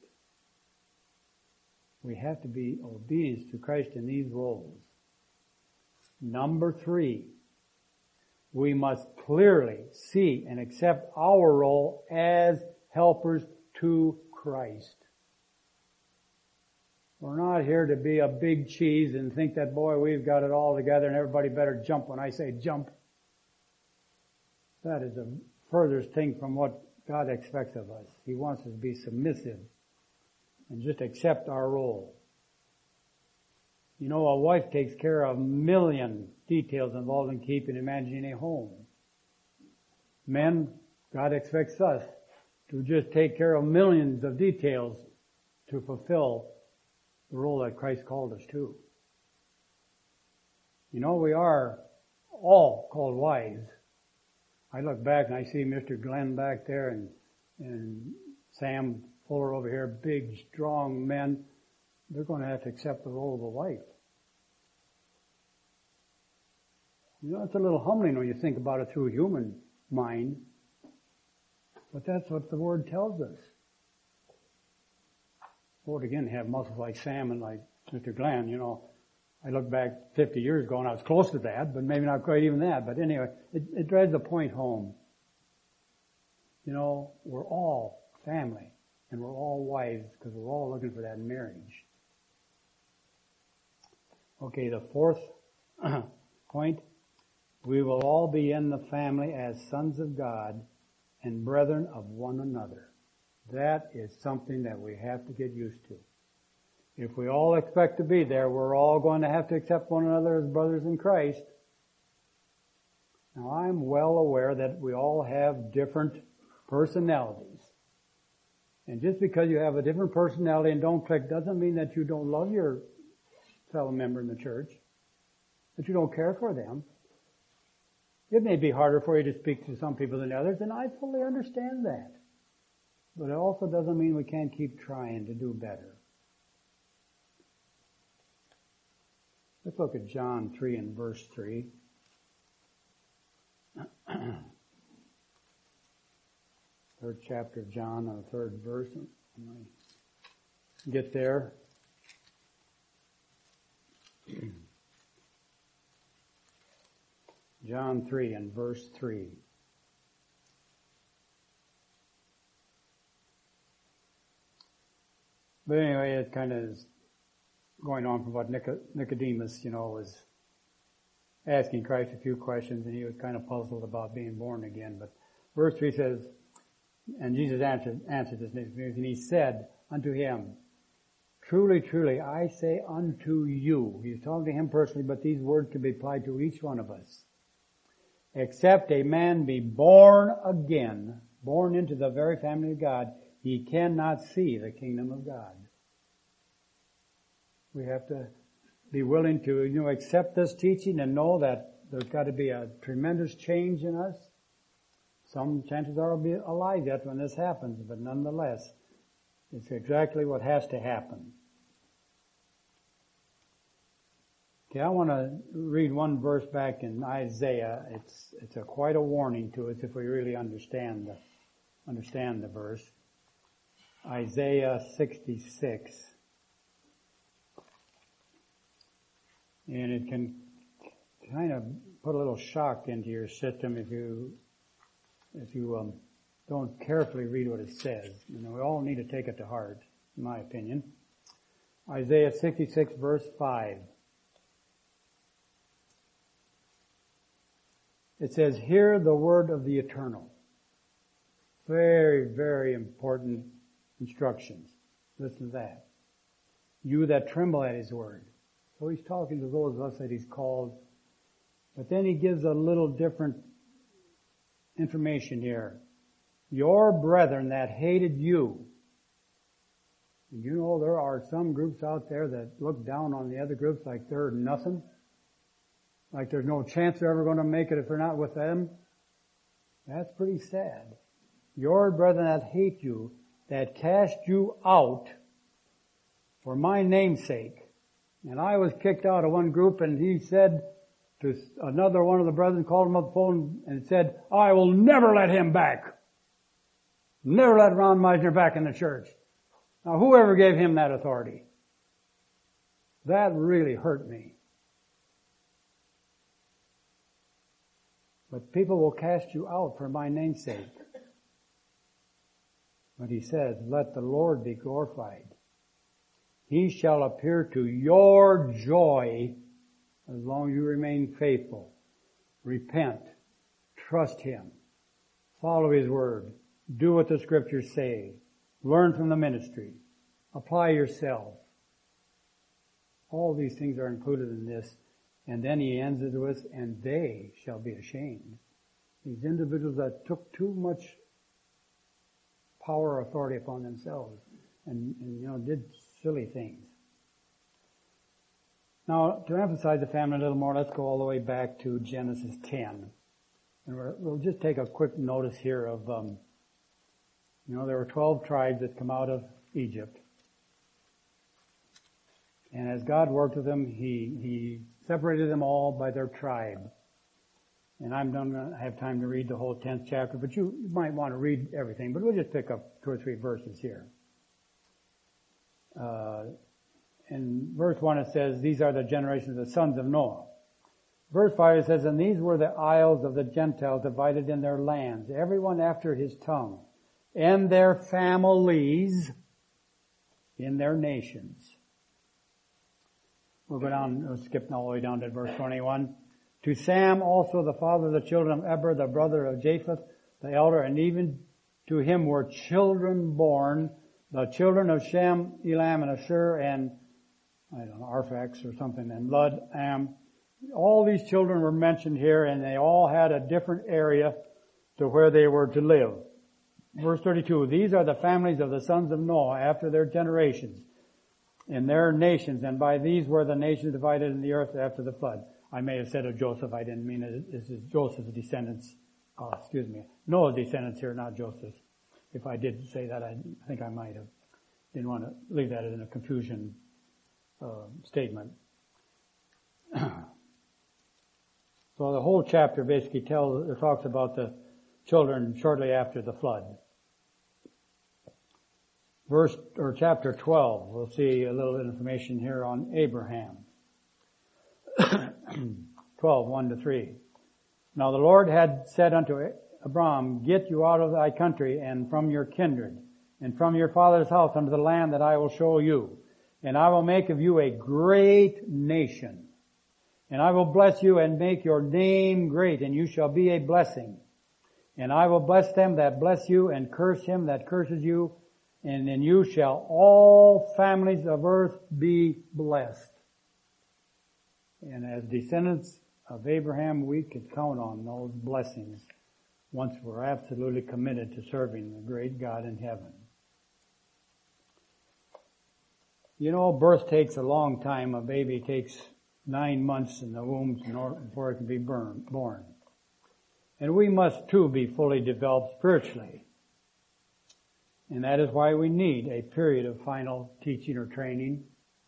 Speaker 1: We have to be obedient to Christ in these roles. Number three, we must clearly see and accept our role as helpers to Christ. We're not here to be a big cheese and think that, boy, we've got it all together and everybody better jump when I say jump. That is the furthest thing from what God expects of us. He wants us to be submissive and just accept our role. You know, a wife takes care of a million details involved in keeping and managing a home. Men, God expects us to just take care of millions of details to fulfill the role that Christ called us to. You know, we are all called wives. I look back and I see Mister Glenn back there and, and Sam Fuller over here, big, strong men. They're going to have to accept the role of a wife. You know, it's a little humbling when you think about it through a human mind. But that's what the Word tells us. Lord, again, have muscles like Sam and like Mister Glenn, you know. I look back fifty years ago and I was close to that, but maybe not quite even that. But anyway, it, it drives the point home. You know, we're all family and we're all wives because we're all looking for that marriage. Okay, the fourth point, we will all be in the family as sons of God and brethren of one another. That is something that we have to get used to. If we all expect to be there, we're all going to have to accept one another as brothers in Christ. Now, I'm well aware that we all have different personalities. And just because you have a different personality and don't click doesn't mean that you don't love your fellow member in the church, that you don't care for them. It may be harder for you to speak to some people than others, and I fully understand that. But it also doesn't mean we can't keep trying to do better. Let's look at John three and verse three. Third chapter of John, on the third verse. Get there. John three and verse three. But anyway, it kind of is going on from what Nicodemus, you know, was asking Christ a few questions, and he was kind of puzzled about being born again. But verse three says, and Jesus answered, answered this Nicodemus, and he said unto him, Truly, truly, I say unto you. He's talking to him personally, but these words can be applied to each one of us. Except a man be born again, born into the very family of God, he cannot see the kingdom of God. We have to be willing to, you know, accept this teaching and know that there's got to be a tremendous change in us. Some chances are we'll be alive yet when this happens, but nonetheless, It's exactly what has to happen. Okay, I want to read one verse back in Isaiah. It's it's a quite a warning to us if we really understand the understand the verse. Isaiah sixty-six. And it can kind of put a little shock into your system if you if you um, don't carefully read what it says. You know, we all need to take it to heart, in my opinion. Isaiah sixty-six, verse five. It says, "Hear the word of the Eternal." Very, very important instructions. Listen to that. "You that tremble at His word." So He's talking to those of us that He's called. But then He gives a little different information here. "Your brethren that hated you." And you know there are some groups out there that look down on the other groups like they're nothing. Like there's no chance they're ever going to make it if they're not with them. That's pretty sad. "Your brethren that hate you, that cast you out for my name's sake." And I was kicked out of one group, and he said to another one of the brethren, called him up the phone and said, "I will never let him back. Never let Ron Meisner back in the church." Now whoever gave him that authority? That really hurt me. But people will cast you out for my name's sake. But he says, "Let the Lord be glorified. He shall appear to your joy as long as you remain faithful. Repent. Trust Him. Follow His word. Do what the scriptures say. Learn from the ministry. Apply yourself." All these things are included in this. And then he ends it with, "And they shall be ashamed." These individuals that took too much power or authority upon themselves and, and you know, did silly things. Now, to emphasize the family a little more, let's go all the way back to Genesis ten. And we're, we'll just take a quick notice here of, um, you know, there were twelve tribes that come out of Egypt. And as God worked with them, He, He separated them all by their tribe. And I'm not going to have time to read the whole tenth chapter, but you, you might want to read everything. But we'll just pick up two or three verses here. Uh, in verse one it says, "These are the generations of the sons of Noah." Verse five it says, "And these were the isles of the Gentiles divided in their lands, everyone after his tongue, and their families in their nations." We'll go down, we'll skip all the way down to verse twenty-one. "To Sam also the father of the children of Eber, the brother of Japheth, the elder, and even to him were children born, the children of Shem, Elam, and Ashur, and, I don't know, Arphax or something, and Lud, Am." All these children were mentioned here, and they all had a different area to where they were to live. Verse thirty-two, "These are the families of the sons of Noah after their generations, in their nations, and by these were the nations divided in the earth after the flood." I may have said of Joseph, I didn't mean it. This is Joseph's descendants. Oh, excuse me. Noah's descendants here, not Joseph's. If I did say that, I think I might have. Didn't want to leave that in a confusion uh, statement. So the whole chapter basically tells, or talks about the children shortly after the flood. Verse, or chapter twelve, we'll see a little information here on Abraham. twelve, one to three. "Now the Lord had said unto Abram, Get you out of thy country and from your kindred and from your father's house unto the land that I will show you. And I will make of you a great nation. And I will bless you and make your name great, and you shall be a blessing. And I will bless them that bless you and curse him that curses you. And in you shall all families of earth be blessed." And as descendants of Abraham, we could count on those blessings once we're absolutely committed to serving the great God in heaven. You know, birth takes a long time. A baby takes nine months in the womb before it can be born. And we must too be fully developed spiritually. And that is why we need a period of final teaching or training.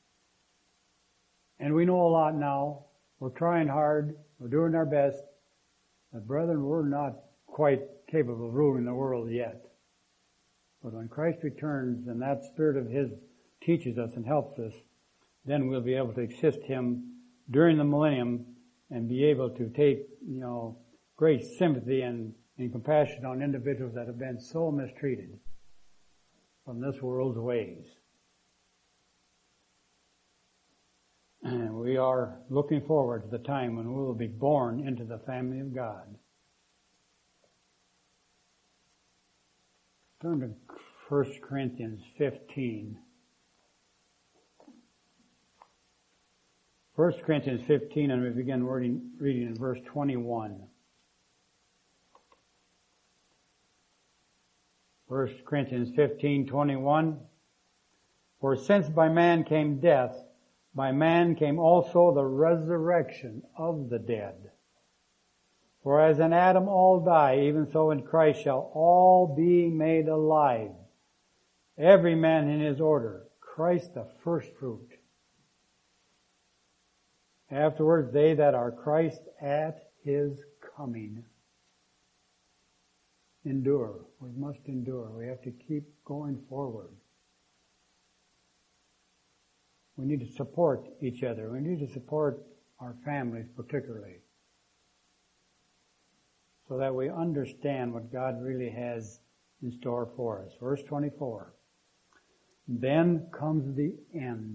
Speaker 1: And we know a lot now. We're trying hard. We're doing our best. But brethren, we're not quite capable of ruling the world yet. But when Christ returns and that Spirit of His teaches us and helps us, then we'll be able to assist Him during the millennium and be able to take, you know, great sympathy and, and compassion on individuals that have been so mistreated from this world's ways. And we are looking forward to the time when we will be born into the family of God. Turn to First Corinthians fifteen. First Corinthians fifteen, and we begin reading, reading in verse twenty-one. First Corinthians fifteen, twenty-one. For since by man came death, by man came also the resurrection of the dead. For as in Adam all die, even so in Christ shall all be made alive. Every man in his order, Christ the first fruit. Afterwards they that are Christ at His coming. Endure. We must endure. We have to keep going forward. We need to support each other. We need to support our families particularly, so that we understand what God really has in store for us. Verse twenty-four. Then comes the end,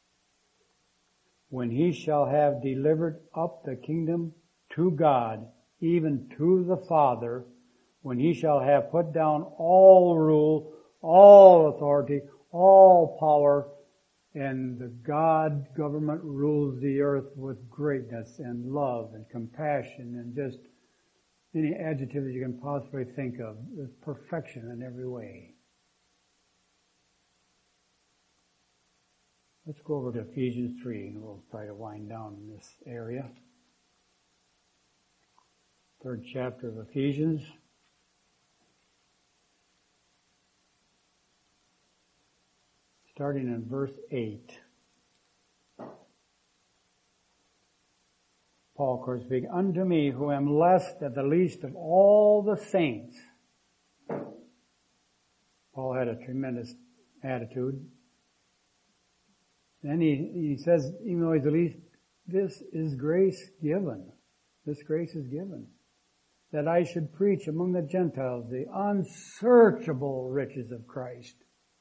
Speaker 1: when He shall have delivered up the kingdom to God, even to the Father, when He shall have put down all rule, all authority, all power, and the God government rules the earth with greatness and love and compassion and just any adjective that you can possibly think of. There's perfection in every way. Let's go over to Ephesians three, and we'll try to wind down in this area. Third chapter of Ephesians. Starting in verse eight. Paul, of course, speaking, unto me who am less than the least of all the saints. Paul had a tremendous attitude. Then he, he says, even though he's the least, this is grace given. This grace is given. That I should preach among the Gentiles the unsearchable riches of Christ.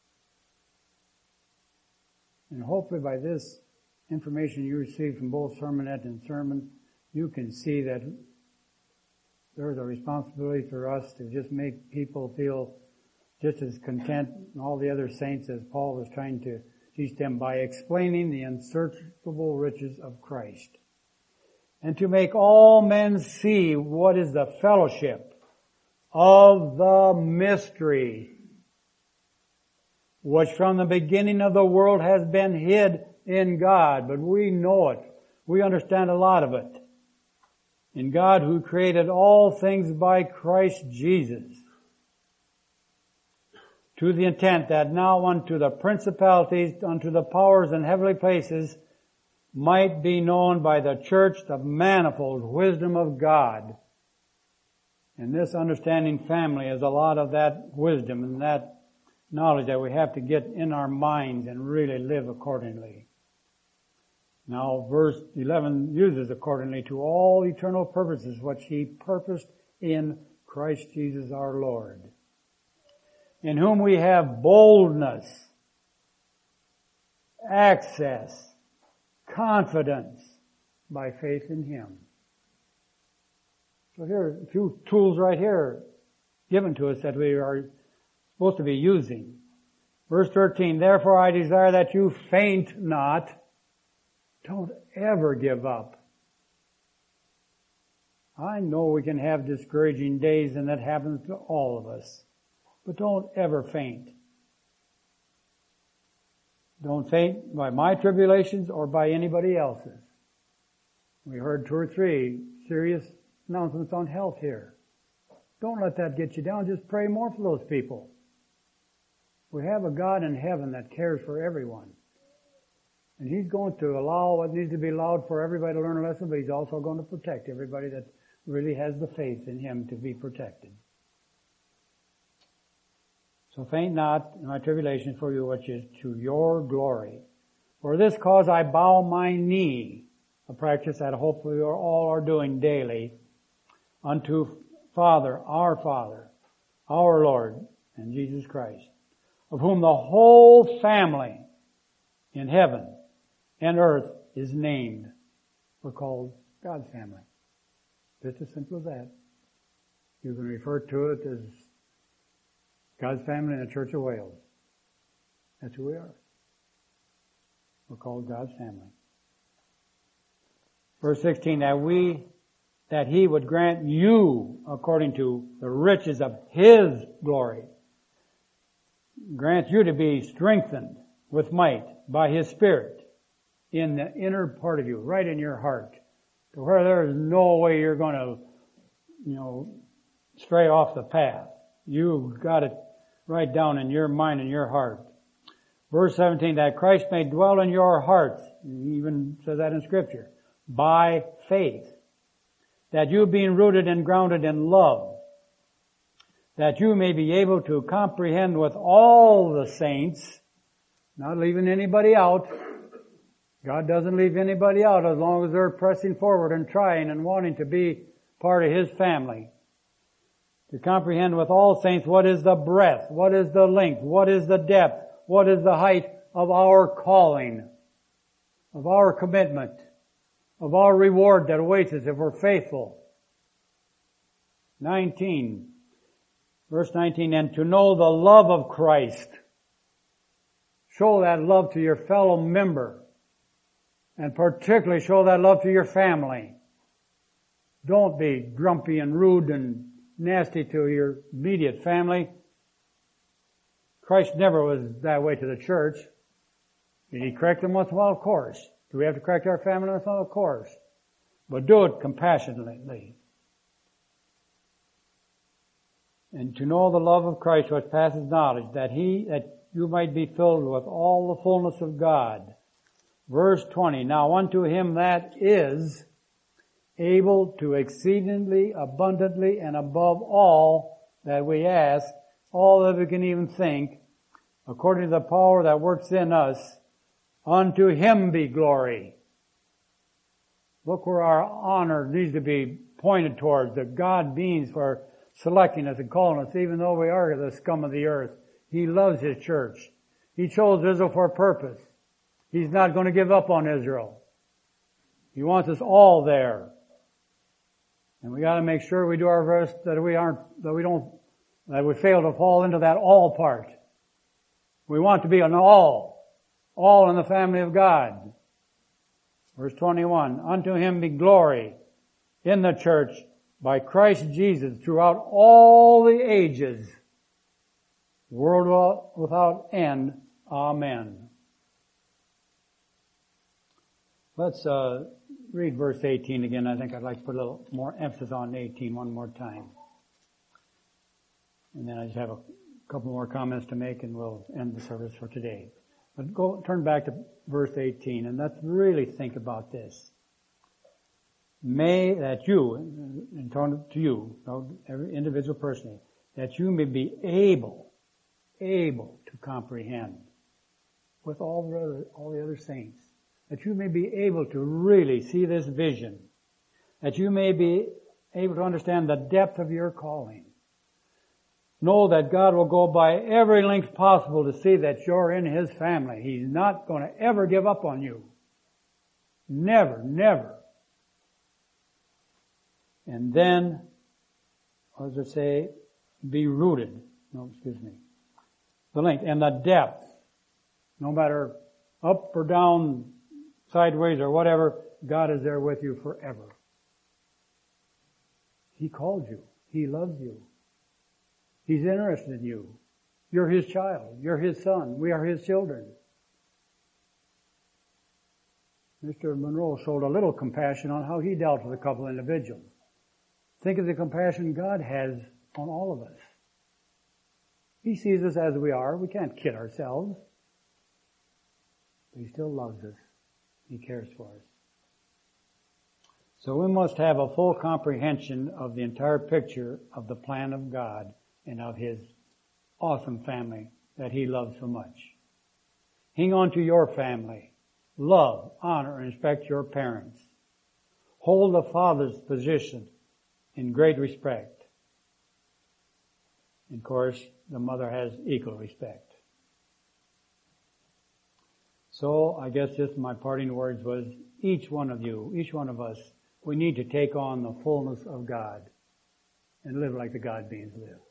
Speaker 1: And hopefully by this information you receive from both sermonette and sermon, you can see that there's a responsibility for us to just make people feel just as content and all the other saints as Paul was trying to teach them by explaining the unsearchable riches of Christ. And to make all men see what is the fellowship of the mystery, which from the beginning of the world has been hid in God. But we know it. We understand a lot of it. In God who created all things by Christ Jesus, to the intent that now unto the principalities, unto the powers in heavenly places, might be known by the church the manifold wisdom of God. And this understanding family is a lot of that wisdom and that knowledge that we have to get in our minds and really live accordingly. Now verse eleven uses accordingly to all eternal purposes which He purposed in Christ Jesus our Lord, in whom we have boldness, access, confidence by faith in Him. So here are a few tools right here given to us that we are supposed to be using. Verse thirteen, therefore I desire that you faint not. Don't ever give up. I know we can have discouraging days, and that happens to all of us. But don't ever faint. Don't faint by my tribulations or by anybody else's. We heard two or three serious announcements on health here. Don't let that get you down. Just pray more for those people. We have a God in heaven that cares for everyone. And He's going to allow what needs to be allowed for everybody to learn a lesson, but He's also going to protect everybody that really has the faith in Him to be protected. So faint not in my tribulation for you, which is to your glory. For this cause I bow my knee, a practice that hopefully you all are doing daily, unto Father, our Father, our Lord, and Jesus Christ, of whom the whole family in heaven and earth is named. We're called God's family. Just as simple as that. You can refer to it as God's family in the Church of Wales. That's who we are. We're called God's family. Verse sixteen, that we, that He would grant you, according to the riches of His glory, grant you to be strengthened with might by His Spirit in the inner part of you, right in your heart, to where there is no way you're going to, you know, stray off the path. You've got it right down in your mind and your heart. Verse seventeen, that Christ may dwell in your hearts. He even says that in Scripture. By faith. That you being rooted and grounded in love. That you may be able to comprehend with all the saints, not leaving anybody out. God doesn't leave anybody out as long as they're pressing forward and trying and wanting to be part of His family. To comprehend with all saints what is the breadth, what is the length, what is the depth, what is the height of our calling, of our commitment, of our reward that awaits us if we're faithful. nineteen, verse nineteen, and to know the love of Christ. Show that love to your fellow member, and particularly show that love to your family. Don't be grumpy and rude and nasty to your immediate family. Christ never was that way to the church. Did He correct them once in a while? Of course. Do we have to correct our family once in a while? Of course. But do it compassionately. And to know the love of Christ which passes knowledge, that He, that you might be filled with all the fullness of God. Verse twenty, now unto Him that is able to exceedingly abundantly and above all that we ask, all that we can even think, according to the power that works in us, unto Him be glory. Look where our honor needs to be pointed towards, that God means for selecting us and calling us, even though we are the scum of the earth. He loves His church. He chose Israel for a purpose. He's not going to give up on Israel. He wants us all there. And we got to make sure we do our best that we aren't, that we don't, that we fail to fall into that all part. We want to be an all, all in the family of God. Verse twenty-one, unto Him be glory in the church by Christ Jesus throughout all the ages, world without end. Amen. Let's uh, read verse eighteen again. I think I'd like to put a little more emphasis on eighteen one more time. And then I just have a couple more comments to make and we'll end the service for today. But go, turn back to verse eighteen and let's really think about this. May that you, and turn to you, every individual person, that you may be able, able to comprehend with all the other, all the other saints. That you may be able to really see this vision. That you may be able to understand the depth of your calling. Know that God will go by every length possible to see that you're in His family. He's not going to ever give up on you. Never, never. And then, what does it say? Be rooted. No, excuse me. The length and the depth. No matter up or down, sideways or whatever, God is there with you forever. He called you. He loves you. He's interested in you. You're His child. You're His son. We are His children. Mister Monroe showed a little compassion on how he dealt with a couple of individuals. Think of the compassion God has on all of us. He sees us as we are. We can't kid ourselves. But He still loves us. He cares for us. So we must have a full comprehension of the entire picture of the plan of God and of His awesome family that He loves so much. Hang on to your family. Love, honor, and respect your parents. Hold the father's position in great respect. And of course, the mother has equal respect. So I guess just my parting words was, each one of you, each one of us, we need to take on the fullness of God and live like the God beings live.